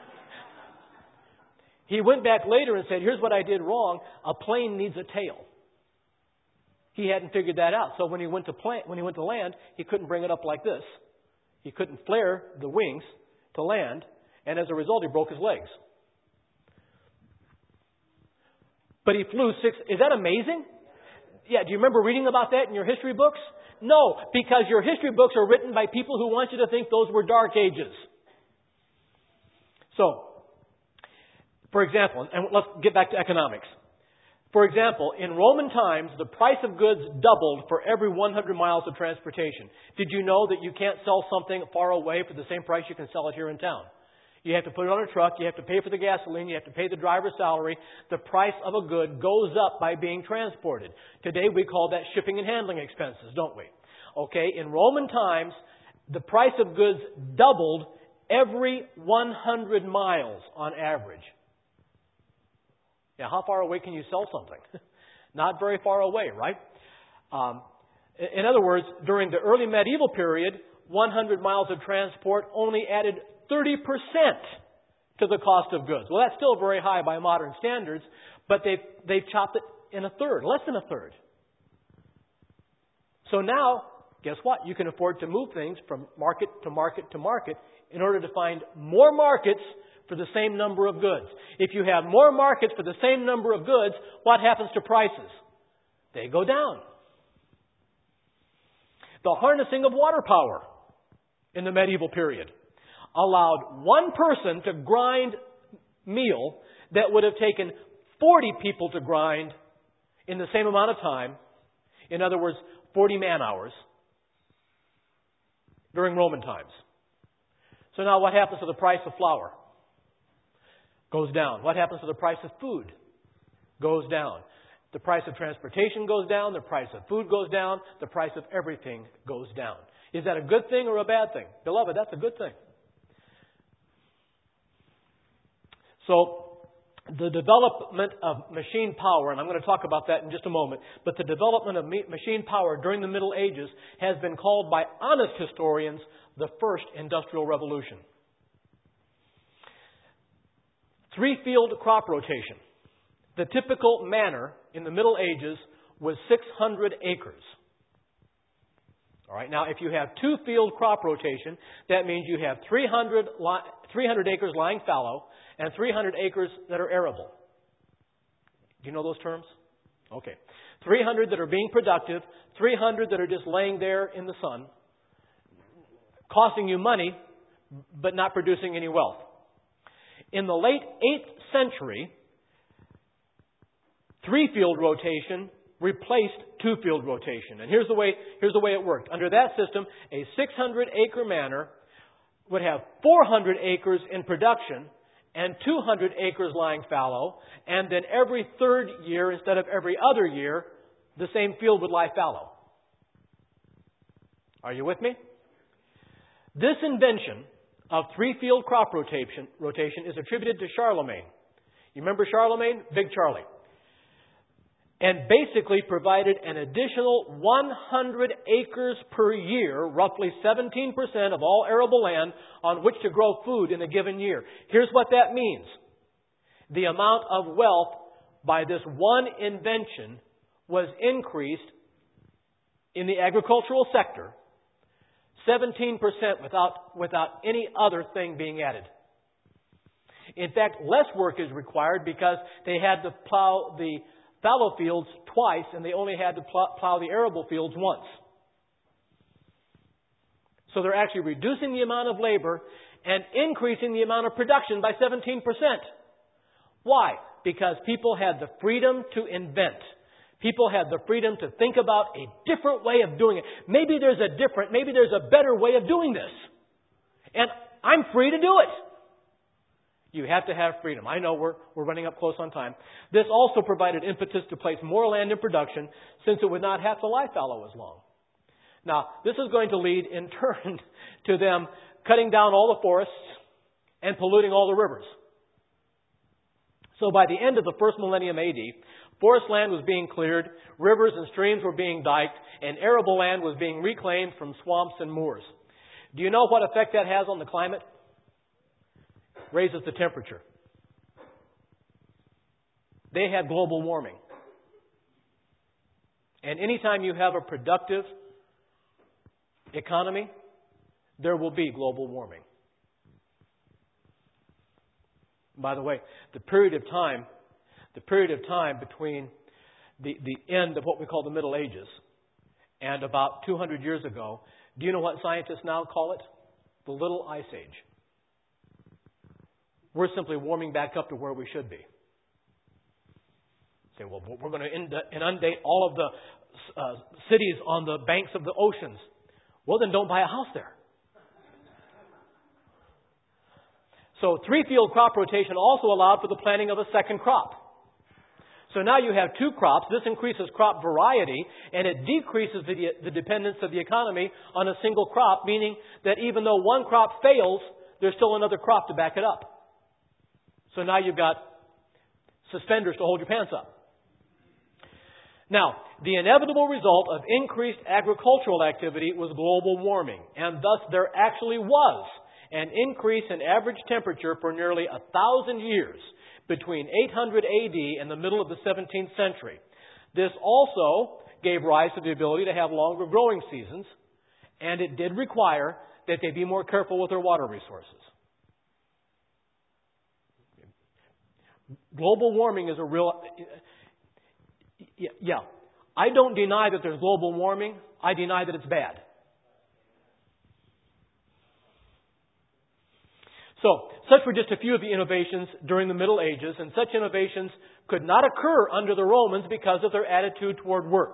He went back later and said, here's what I did wrong. A plane needs a tail. He hadn't figured that out. So when he went to plant, when he went to land, he couldn't bring it up like this. He couldn't flare the wings to land. And as a result, he broke his legs. But he flew six. Is that amazing? Yeah, do you remember reading about that in your history books? No, because your history books are written by people who want you to think those were dark ages. So, for example, and let's get back to economics. For example, in Roman times, the price of goods doubled for every one hundred miles of transportation. Did you know that you can't sell something far away for the same price you can sell it here in town? You have to put it on a truck, you have to pay for the gasoline, you have to pay the driver's salary. The price of a good goes up by being transported. Today we call that shipping and handling expenses, don't we? Okay, in Roman times, the price of goods doubled every one hundred miles on average. Yeah, how far away can you sell something? Not very far away, right? Um, in other words, during the early medieval period, one hundred miles of transport only added thirty percent to the cost of goods. Well, that's still very high by modern standards, but they've, they've chopped it in a third, less than a third. So now, guess what? You can afford to move things from market to market to market in order to find more markets for the same number of goods. If you have more markets for the same number of goods, what happens to prices? They go down. The harnessing of water power in the medieval period allowed one person to grind meal that would have taken forty people to grind in the same amount of time. In other words, forty man hours during Roman times. So now what happens to the price of flour? Goes down. What happens to the price of food? Goes down. The price of transportation goes down. The price of food goes down. The price of everything goes down. Is that a good thing or a bad thing? Beloved, that's a good thing. So, the development of machine power, and I'm going to talk about that in just a moment, but the development of machine power during the Middle Ages has been called by honest historians the first industrial revolution. Three-field crop rotation. The typical manor in the Middle Ages was six hundred acres. All right, now if you have two-field crop rotation, that means you have three hundred, three hundred acres lying fallow and three hundred acres that are arable. Do you know those terms? Okay. three hundred that are being productive, three hundred that are just laying there in the sun, costing you money, but not producing any wealth. In the late eighth century, three-field rotation replaced two-field rotation. And here's the way, here's the way it worked. Under that system, a six hundred acre manor would have four hundred acres in production and two hundred acres lying fallow. And then every third year, instead of every other year, the same field would lie fallow. Are you with me? This invention of three-field crop rotation, rotation is attributed to Charlemagne. You remember Charlemagne? Big Charlie. And basically provided an additional one hundred acres per year, roughly seventeen percent of all arable land, on which to grow food in a given year. Here's what that means. The amount of wealth by this one invention was increased in the agricultural sector seventeen percent without, without any other thing being added. In fact, less work is required because they had to plow the fallow fields twice and they only had to plow, plow the arable fields once. So they're actually reducing the amount of labor and increasing the amount of production by seventeen percent. Why? Because people had the freedom to invent. People had the freedom to think about a different way of doing it. Maybe there's a different, maybe there's a better way of doing this. And I'm free to do it. You have to have freedom. I know we're, we're running up close on time. This also provided impetus to place more land in production since it would not have to lie fallow as long. Now, this is going to lead in turn to them cutting down all the forests and polluting all the rivers. So by the end of the first millennium A D, forest land was being cleared, rivers and streams were being diked, and arable land was being reclaimed from swamps and moors. Do you know what effect that has on the climate? Raises the temperature. They had global warming. And anytime you have a productive economy, there will be global warming. By the way, the period of time, the period of time between the, the end of what we call the Middle Ages and about two hundred years ago, do you know what scientists now call it? The Little Ice Age. We're simply warming back up to where we should be. Say, well, we're going to inundate all of the uh, cities on the banks of the oceans. Well, then don't buy a house there. So three-field crop rotation also allowed for the planting of a second crop. So now you have two crops. This increases crop variety, and it decreases the, the dependence of the economy on a single crop, meaning that even though one crop fails, there's still another crop to back it up. So now you've got suspenders to hold your pants up. Now, the inevitable result of increased agricultural activity was global warming, and thus there actually was an increase in average temperature for nearly a thousand years between eight hundred A D and the middle of the seventeenth century. This also gave rise to the ability to have longer growing seasons, and it did require that they be more careful with their water resources. Global warming is a real... Yeah, I don't deny that there's global warming. I deny that it's bad. So, such were just a few of the innovations during the Middle Ages, and such innovations could not occur under the Romans because of their attitude toward work.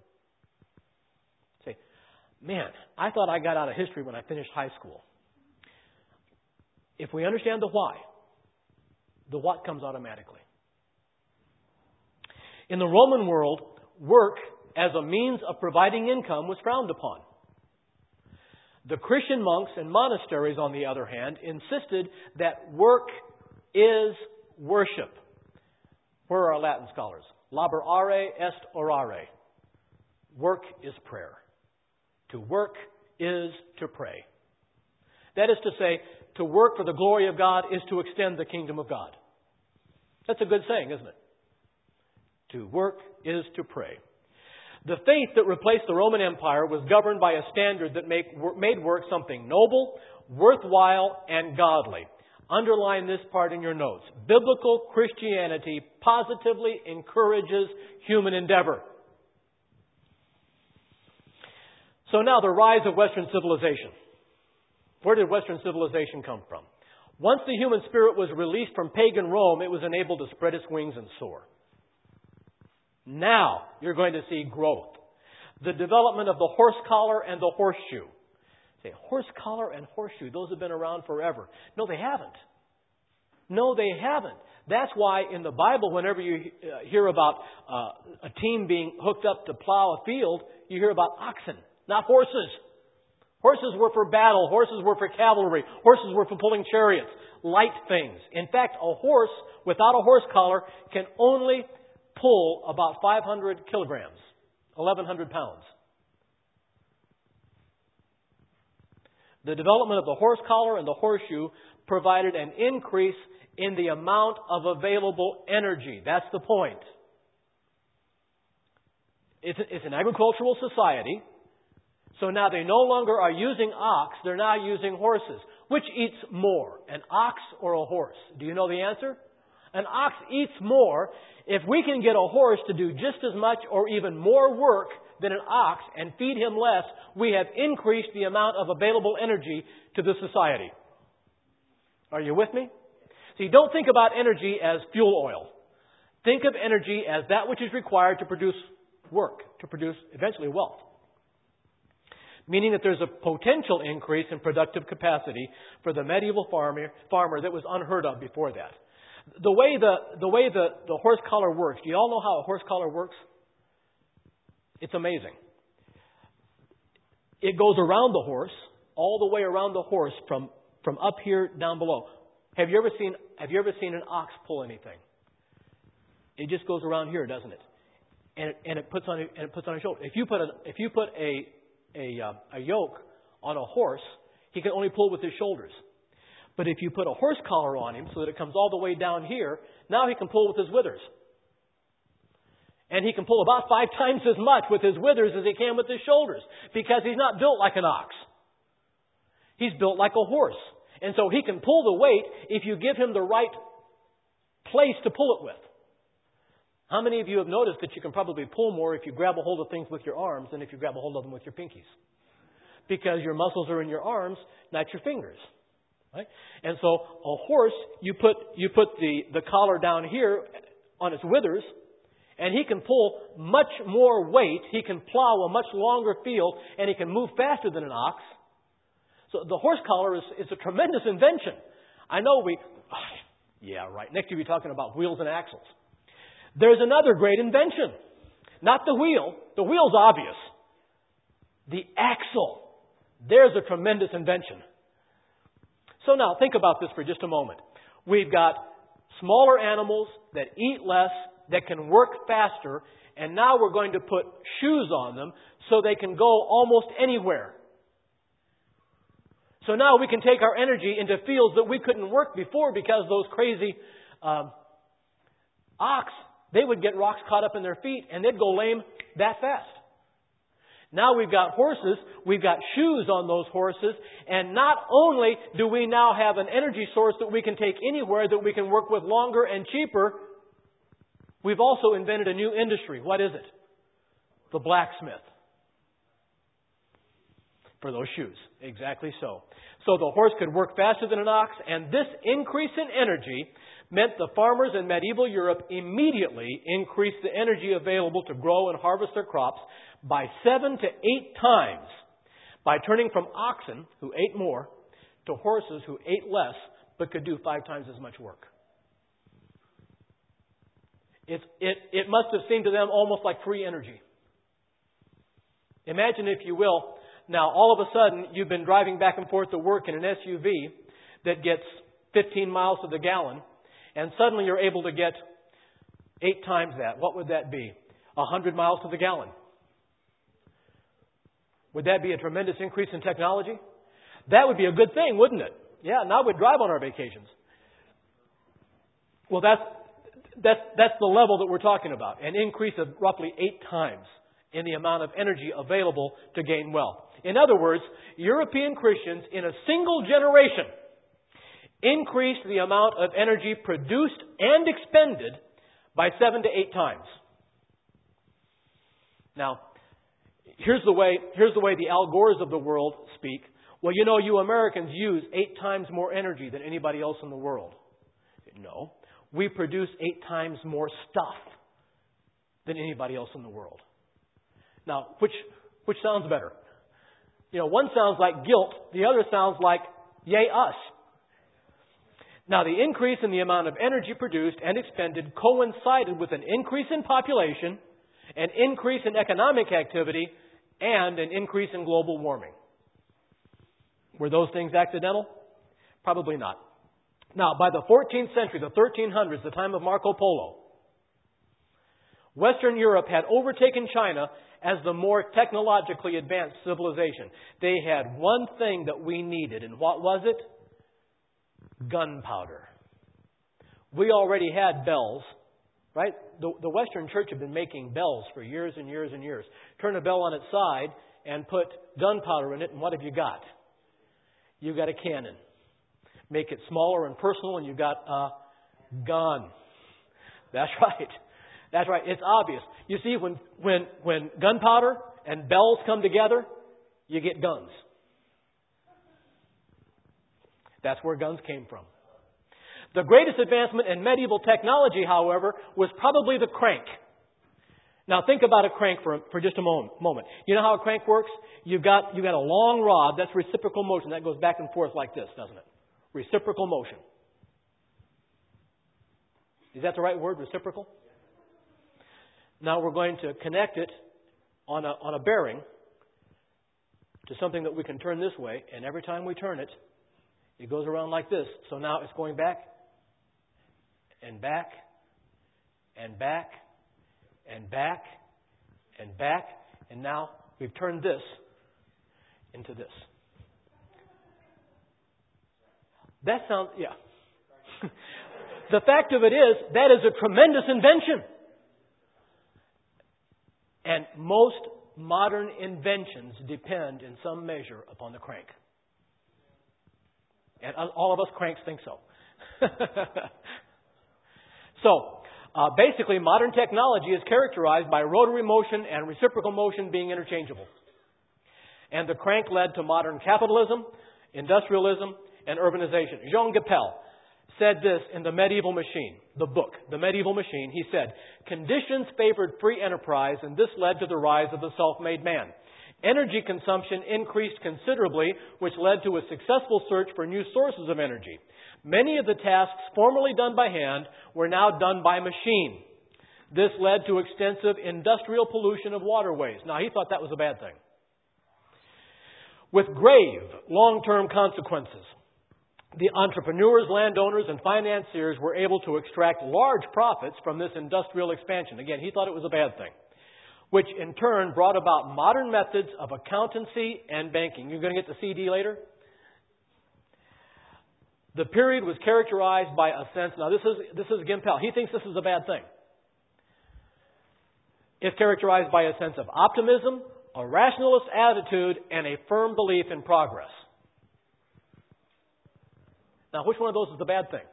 Say, man, I thought I got out of history when I finished high school. If we understand the why, the what comes automatically. In the Roman world, work as a means of providing income was frowned upon. The Christian monks and monasteries, on the other hand, insisted that work is worship. Where are our Latin scholars? Laborare est orare. Work is prayer. To work is to pray. That is to say, to work for the glory of God is to extend the kingdom of God. That's a good saying, isn't it? To work is to pray. The faith that replaced the Roman Empire was governed by a standard that make, made work something noble, worthwhile, and godly. Underline this part in your notes. Biblical Christianity positively encourages human endeavor. So now the rise of Western civilization. Where did Western civilization come from? Once the human spirit was released from pagan Rome, it was enabled to spread its wings and soar. Now you're going to see growth. The development of the horse collar and the horseshoe. Say, horse collar and horseshoe, those have been around forever. No, they haven't. No, they haven't. That's why in the Bible, whenever you hear about uh, a team being hooked up to plow a field, you hear about oxen, not horses. Horses were for battle. Horses were for cavalry. Horses were for pulling chariots. Light things. In fact, a horse without a horse collar can only pull about five hundred kilograms, eleven hundred pounds. The development of the horse collar and the horseshoe provided an increase in the amount of available energy. That's the point. It's, it's an agricultural society, so now they no longer are using ox, they're now using horses. Which eats more, an ox or a horse? Do you know the answer? An ox eats more. If we can get a horse to do just as much or even more work than an ox and feed him less, we have increased the amount of available energy to the society. Are you with me? See, don't think about energy as fuel oil. Think of energy as that which is required to produce work, to produce eventually wealth. Meaning that there's a potential increase in productive capacity for the medieval farmer, farmer that was unheard of before that. The way the the way the, the horse collar works, do you all know how a horse collar works? It's amazing. It goes around the horse, all the way around the horse from, from up here down below. Have you ever seen have you ever seen an ox pull anything? It just goes around here, doesn't it? And it, and it puts on and it puts on a shoulder. If you put a if you put a a uh, a yoke on a horse, he can only pull with his shoulders. But if you put a horse collar on him so that it comes all the way down here, now he can pull with his withers. And he can pull about five times as much with his withers as he can with his shoulders, because he's not built like an ox. He's built like a horse. And so he can pull the weight if you give him the right place to pull it with. How many of you have noticed that you can probably pull more if you grab a hold of things with your arms than if you grab a hold of them with your pinkies? Because your muscles are in your arms, not your fingers. Right? And so a horse, you put you put the, the collar down here on its withers, and he can pull much more weight. He can plow a much longer field, and he can move faster than an ox. So the horse collar is, is a tremendous invention. I know we... Oh, yeah, right. Next year we're talking about wheels and axles. There's another great invention. Not the wheel. The wheel's obvious. The axle. There's a tremendous invention. So now, think about this for just a moment. We've got smaller animals that eat less, that can work faster, and now we're going to put shoes on them so they can go almost anywhere. So now we can take our energy into fields that we couldn't work before because those crazy um, ox, they would get rocks caught up in their feet and they'd go lame that fast. Now we've got horses, we've got shoes on those horses, and not only do we now have an energy source that we can take anywhere, that we can work with longer and cheaper, we've also invented a new industry. What is it? The blacksmith. For those shoes. Exactly so. So the horse could work faster than an ox, and this increase in energy meant the farmers in medieval Europe immediately increased the energy available to grow and harvest their crops by seven to eight times by turning from oxen, who ate more, to horses who ate less but could do five times as much work. It, it, it must have seemed to them almost like free energy. Imagine, if you will, now all of a sudden you've been driving back and forth to work in an S U V that gets fifteen miles to the gallon, and suddenly you're able to get eight times that. What would that be? one hundred miles to the gallon. Would that be a tremendous increase in technology? That would be a good thing, wouldn't it? Yeah, now we'd drive on our vacations. Well, that's, that's, that's the level that we're talking about. An increase of roughly eight times in the amount of energy available to gain wealth. In other words, European Christians in a single generation increased the amount of energy produced and expended by seven to eight times. Now, here's the way, here's the way the Al Gores of the world speak. Well, you know, you Americans use eight times more energy than anybody else in the world. No, we produce eight times more stuff than anybody else in the world. Now, which which sounds better? You know, one sounds like guilt, the other sounds like, yay us. Now, the increase in the amount of energy produced and expended coincided with an increase in population, an increase in economic activity, and an increase in global warming. Were those things accidental? Probably not. Now, by the fourteenth century, the thirteen hundreds, the time of Marco Polo, Western Europe had overtaken China as the more technologically advanced civilization. They had one thing that we needed, and what was it? Gunpowder. We already had bells, right? The, the Western Church had been making bells for years and years and years. Turn a bell on its side and put gunpowder in it, and what have you got? You got a cannon. Make it smaller and personal, and you got a gun. That's right. That's right. It's obvious. You see, when, when, when gunpowder and bells come together, you get guns. That's where guns came from. The greatest advancement in medieval technology, however, was probably the crank. Now think about a crank for, for just a moment, moment. You know how a crank works? You've got, you've got a long rod, that's reciprocal motion. That goes back and forth like this, doesn't it? Reciprocal motion. Is that the right word, reciprocal? Now we're going to connect it on a, on a bearing to something that we can turn this way, and every time we turn it, it goes around like this. So now it's going back and back and back and back and back. And now we've turned this into this. That sounds, yeah. The fact of it is, that is a tremendous invention. And most modern inventions depend in some measure upon the crank. And all of us cranks think so. So, uh, basically, modern technology is characterized by rotary motion and reciprocal motion being interchangeable. And the crank led to modern capitalism, industrialism, and urbanization. Jean Geppel said this in The Medieval Machine, the book, The Medieval Machine. He said, conditions favored free enterprise, and this led to the rise of the self-made man. Energy consumption increased considerably, which led to a successful search for new sources of energy. Many of the tasks formerly done by hand were now done by machine. This led to extensive industrial pollution of waterways. Now, he thought that was a bad thing. With grave long-term consequences. The entrepreneurs, landowners, and financiers were able to extract large profits from this industrial expansion. Again, he thought it was a bad thing, which in turn brought about modern methods of accountancy and banking. You're going to get the C D later? The period was characterized by a sense, now this is, this is Gempel. He thinks this is a bad thing. It's characterized by a sense of optimism, a rationalist attitude, and a firm belief in progress. Now, which one of those is the bad thing?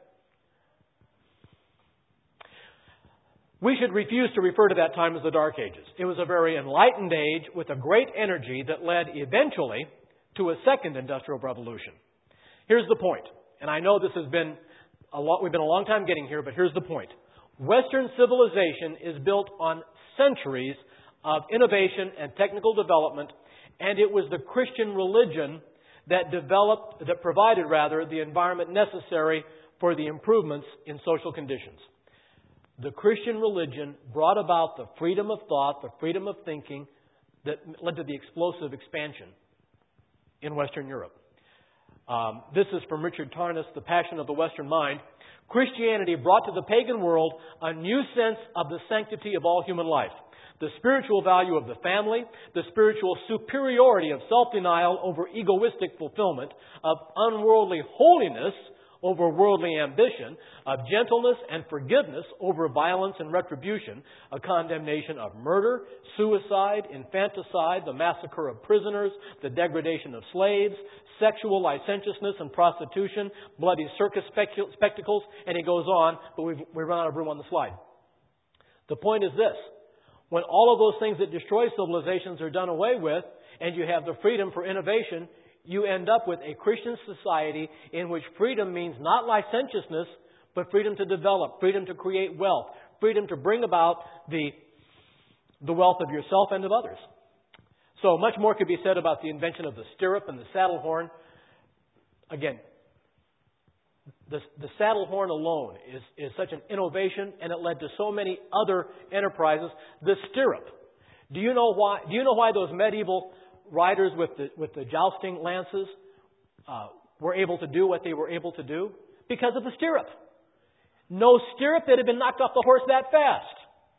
We should refuse to refer to that time as the Dark Ages. It was a very enlightened age with a great energy that led eventually to a second industrial revolution. Here's the point, and I know this has been a lot, we've been a long time getting here, but here's the point. Western civilization is built on centuries of innovation and technical development, and it was the Christian religion that developed, that provided rather, the environment necessary for the improvements in social conditions. The Christian religion brought about the freedom of thought, the freedom of thinking that led to the explosive expansion in Western Europe. Um, this is from Richard Tarnas, The Passion of the Western Mind. Christianity brought to the pagan world a new sense of the sanctity of all human life, the spiritual value of the family, the spiritual superiority of self-denial over egoistic fulfillment, of unworldly holiness over worldly ambition, of gentleness and forgiveness over violence and retribution, a condemnation of murder, suicide, infanticide, the massacre of prisoners, the degradation of slaves, sexual licentiousness and prostitution, bloody circus spectacles, and it goes on, but we've, we've run out of room on the slide. The point is this. When all of those things that destroy civilizations are done away with, and you have the freedom for innovation, you end up with a Christian society in which freedom means not licentiousness, but freedom to develop, freedom to create wealth, freedom to bring about the, the wealth of yourself and of others. So much more could be said about the invention of the stirrup and the saddle horn. Again, the, the saddle horn alone is, is such an innovation, and it led to so many other enterprises. The stirrup. Do you know why? Do you know why those medieval riders with the with the jousting lances uh, were able to do what they were able to do? Because of the stirrup. No stirrup, they'd have been knocked off the horse that fast.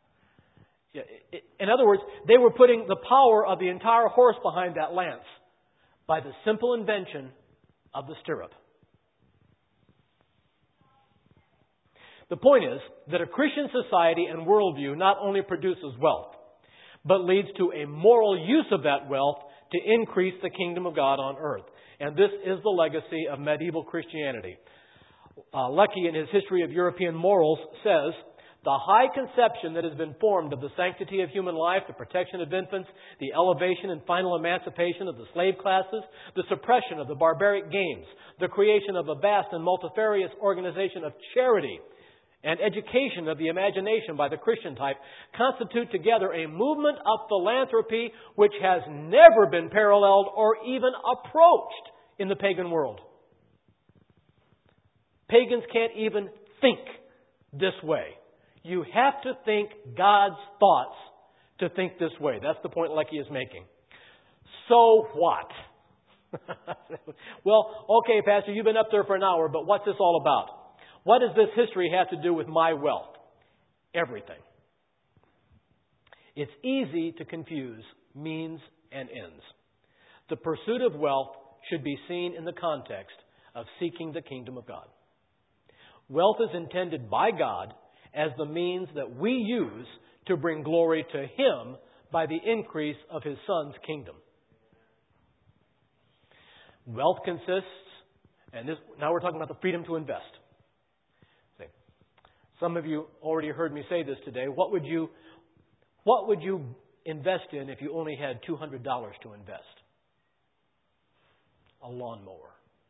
In other words, they were putting the power of the entire horse behind that lance by the simple invention of the stirrup. The point is that a Christian society and worldview not only produces wealth, but leads to a moral use of that wealth to increase the kingdom of God on earth. And this is the legacy of medieval Christianity. Uh, Lecky, in his History of European Morals, says, the high conception that has been formed of the sanctity of human life, the protection of infants, the elevation and final emancipation of the slave classes, the suppression of the barbaric games, the creation of a vast and multifarious organization of charity, and education of the imagination by the Christian type constitute together a movement of philanthropy which has never been paralleled or even approached in the pagan world. Pagans can't even think this way. You have to think God's thoughts to think this way. That's the point Lecky is making. So what? Well, okay, Pastor, you've been up there for an hour, but what's this all about? What does this history have to do with my wealth? everything. It's easy to confuse means and ends. The pursuit of wealth should be seen in the context of seeking the kingdom of God. Wealth is intended by God as the means that we use to bring glory to Him by the increase of His Son's kingdom. Wealth consists, and this, now we're talking about the freedom to invest. See, some of you already heard me say this today. What would you, what would you invest in if you only had two hundred dollars to invest? A lawnmower.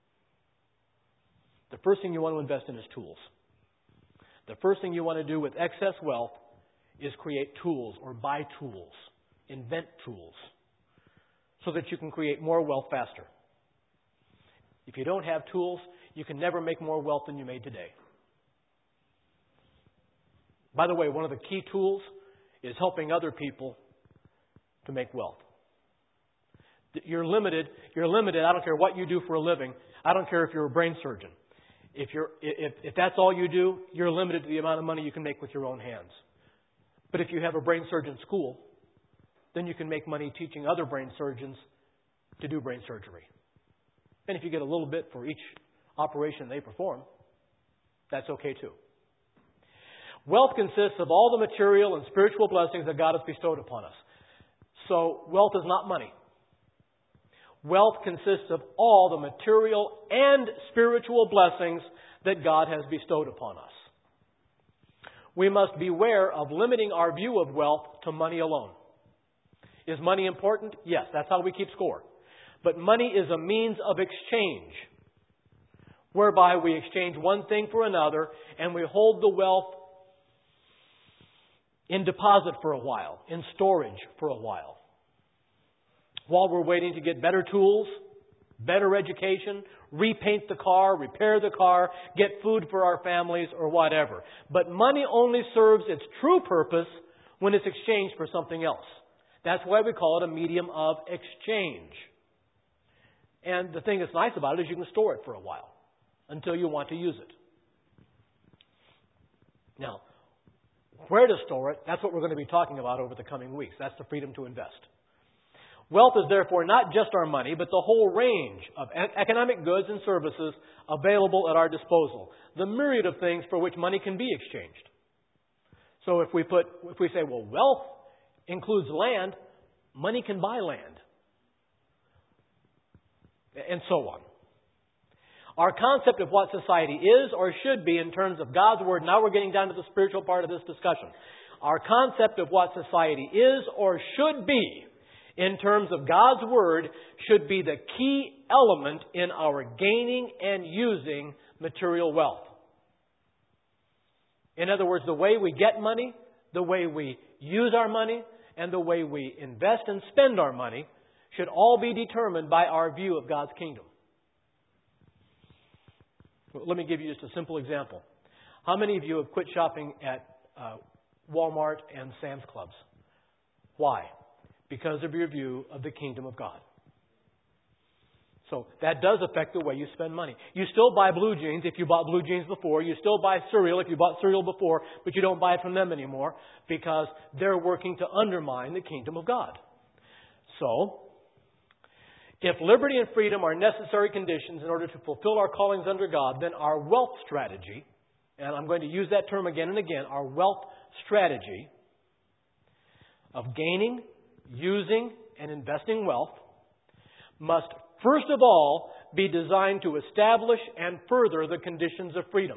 The first thing you want to invest in is tools. The first thing you want to do with excess wealth is create tools or buy tools, invent tools, so that you can create more wealth faster. If you don't have tools, you can never make more wealth than you made today. By the way, one of the key tools is helping other people to make wealth. You're limited. You're limited. I don't care what you do for a living. I don't care if you're a brain surgeon. If you're, if, if that's all you do, you're limited to the amount of money you can make with your own hands. But if you have a brain surgeon school, then you can make money teaching other brain surgeons to do brain surgery. And if you get a little bit for each operation they perform, that's okay too. Wealth consists of all the material and spiritual blessings that God has bestowed upon us. So wealth is not money. Wealth consists of all the material and spiritual blessings that God has bestowed upon us. We must beware of limiting our view of wealth to money alone. Is money important? Yes, that's how we keep score. But money is a means of exchange, whereby we exchange one thing for another and we hold the wealth in deposit for a while, in storage for a while, while we're waiting to get better tools, better education, repaint the car, repair the car, get food for our families, or whatever. But money only serves its true purpose when it's exchanged for something else. That's why we call it a medium of exchange. And the thing that's nice about it is you can store it for a while until you want to use it. Now, where to store it, that's what we're going to be talking about over the coming weeks. That's the freedom to invest. Wealth is therefore not just our money, but the whole range of economic goods and services available at our disposal. The myriad of things for which money can be exchanged. So if we put, if we say, well, wealth includes land, money can buy land. And so on. Our concept of what society is or should be in terms of God's Word, now we're getting down to the spiritual part of this discussion. Our concept of what society is or should be in terms of God's Word should be the key element in our gaining and using material wealth. In other words, the way we get money, the way we use our money, and the way we invest and spend our money should all be determined by our view of God's kingdom. Let me give you just a simple example. How many of you have quit shopping at uh, Walmart and Sam's Clubs? Why? Because of your view of the kingdom of God. So that does affect the way you spend money. You still buy blue jeans if you bought blue jeans before. You still buy cereal if you bought cereal before, but you don't buy it from them anymore because they're working to undermine the kingdom of God. So, if liberty and freedom are necessary conditions in order to fulfill our callings under God, then our wealth strategy, and I'm going to use that term again and again, our wealth strategy of gaining, using, and investing wealth must first of all be designed to establish and further the conditions of freedom.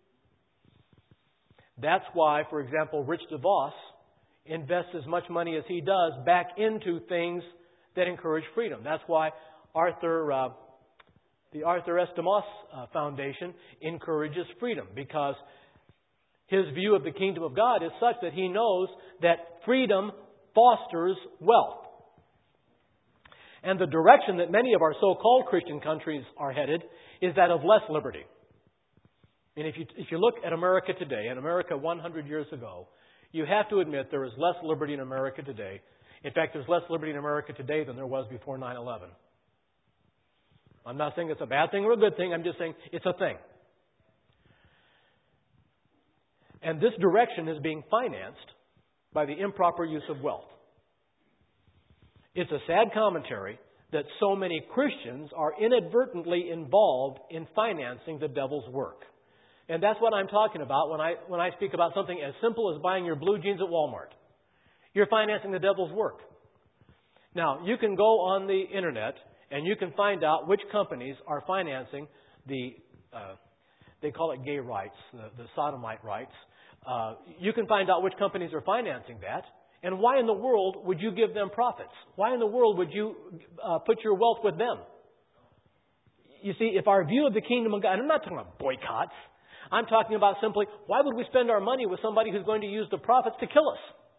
That's why, for example, Rich DeVos invests as much money as he does back into things that encourage freedom. That's why Arthur, uh, the Arthur S. DeMoss uh, Foundation encourages freedom, because his view of the kingdom of God is such that he knows that freedom fosters wealth. And the direction that many of our so-called Christian countries are headed is that of less liberty. And if you, if you look at America today, and America one hundred years ago, you have to admit there is less liberty in America today. In fact, there's less liberty in America today than there was before nine eleven. I'm not saying it's a bad thing or a good thing. I'm just saying it's a thing. And this direction is being financed by the improper use of wealth. It's a sad commentary that so many Christians are inadvertently involved in financing the devil's work. And that's what I'm talking about when I when I speak about something as simple as buying your blue jeans at Walmart. You're financing the devil's work. Now, you can go on the internet and you can find out which companies are financing the, uh, they call it gay rights, the, the sodomite rights. Uh, you can find out which companies are financing that. And why in the world would you give them profits? Why in the world would you uh, put your wealth with them? You see, if our view of the kingdom of God, and I'm not talking about boycotts. I'm talking about simply, why would we spend our money with somebody who's going to use the profits to kill us?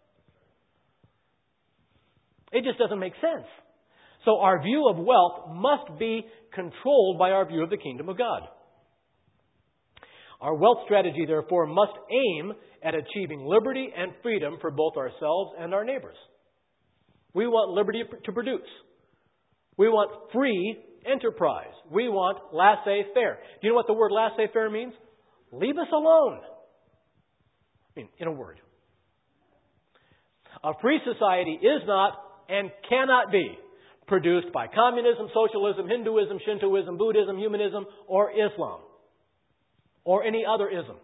It just doesn't make sense. So our view of wealth must be controlled by our view of the kingdom of God. Our wealth strategy, therefore, must aim at achieving liberty and freedom for both ourselves and our neighbors. We want liberty to produce. We want free enterprise. We want laissez-faire. Do you know what the word laissez-faire means? Leave us alone. I mean, in a word. A free society is not and cannot be produced by communism, socialism, Hinduism, Shintoism, Buddhism, humanism, or Islam, or any other ism.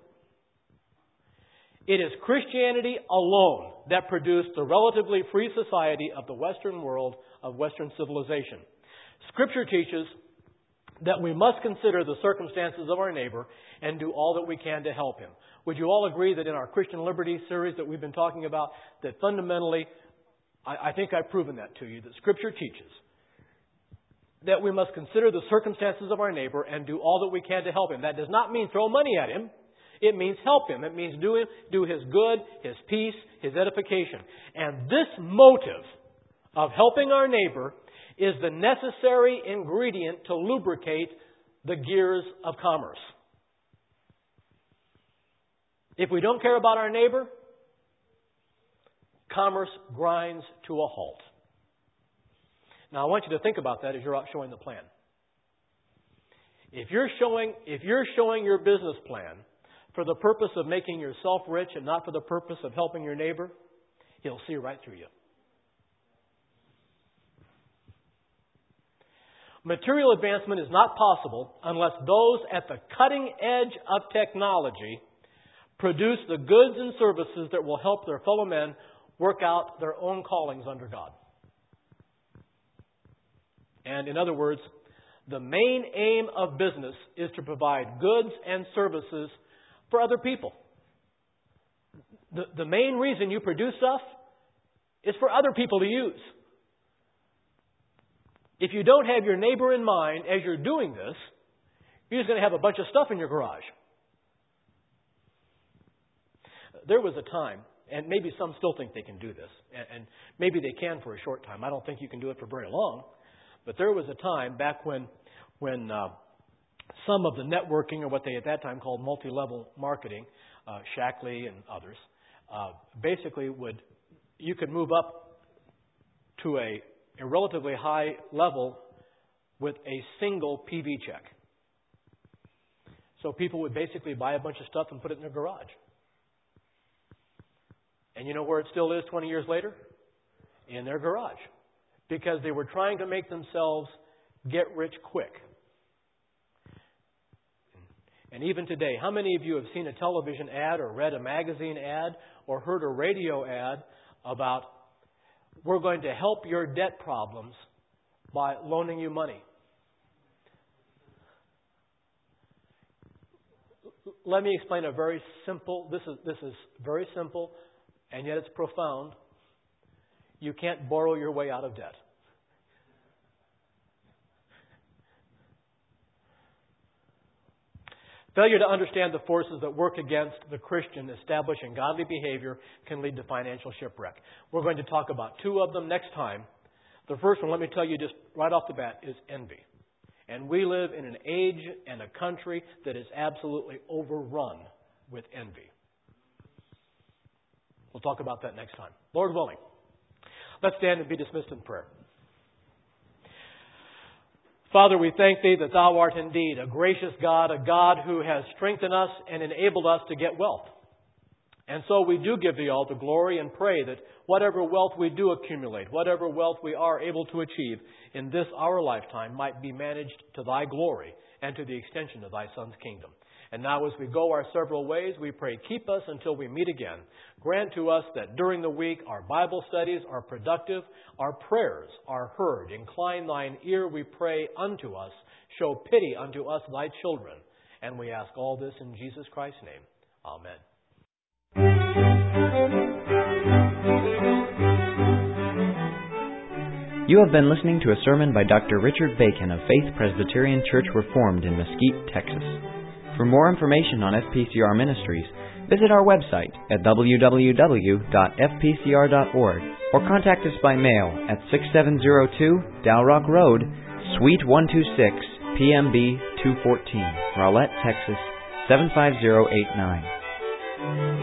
It is Christianity alone that produced the relatively free society of the Western world, of Western civilization. Scripture teaches that we must consider the circumstances of our neighbor and do all that we can to help him. Would you all agree that in our Christian Liberty series that we've been talking about, that fundamentally, I, I think I've proven that to you, that Scripture teaches that we must consider the circumstances of our neighbor and do all that we can to help him. That does not mean throw money at him. It means help him. It means do him, do his good, his peace, his edification. And this motive of helping our neighbor is the necessary ingredient to lubricate the gears of commerce. If we don't care about our neighbor, commerce grinds to a halt. Now, I want you to think about that as you're out showing the plan. If you're showing, if you're showing your business plan for the purpose of making yourself rich and not for the purpose of helping your neighbor, he'll see right through you. Material advancement is not possible unless those at the cutting edge of technology produce the goods and services that will help their fellow men work out their own callings under God. And in other words, the main aim of business is to provide goods and services for other people. The, the main reason you produce stuff is for other people to use. If you don't have your neighbor in mind as you're doing this, you're just going to have a bunch of stuff in your garage. There was a time, and maybe some still think they can do this, and, and maybe they can for a short time. I don't think you can do it for very long. But there was a time back when when uh, some of the networking, or what they at that time called multi-level marketing, uh, Shackley and others, uh, basically would, you could move up to a, a relatively high level with a single P V check. So people would basically buy a bunch of stuff and put it in their garage. And you know where it still is twenty years later? In their garage. Because they were trying to make themselves get rich quick. And even today, how many of you have seen a television ad or read a magazine ad or heard a radio ad about we're going to help your debt problems by loaning you money? Let me explain a very simple, this is, this is very simple, and yet it's profound. You can't borrow your way out of debt. Failure to understand the forces that work against the Christian establishing godly behavior can lead to financial shipwreck. We're going to talk about two of them next time. The first one, let me tell you just right off the bat, is envy. And we live in an age and a country that is absolutely overrun with envy. We'll talk about that next time. Lord willing. Let's stand and be dismissed in prayer. Father, we thank Thee that Thou art indeed a gracious God, a God who has strengthened us and enabled us to get wealth. And so we do give Thee all the glory and pray that whatever wealth we do accumulate, whatever wealth we are able to achieve in this our lifetime might be managed to Thy glory and to the extension of Thy Son's kingdom. And now as we go our several ways, we pray, keep us until we meet again. Grant to us that during the week our Bible studies are productive, our prayers are heard. Incline Thine ear, we pray, unto us. Show pity unto us, Thy children. And we ask all this in Jesus Christ's name. Amen. You have been listening to a sermon by Doctor Richard Bacon of Faith Presbyterian Church Reformed in Mesquite, Texas. For more information on F P C R Ministries, visit our website at w w w dot f p c r dot org or contact us by mail at six seven zero two Dow Rock Road, Suite one two six, P M B two fourteen, Rowlett, Texas seven five zero eight nine.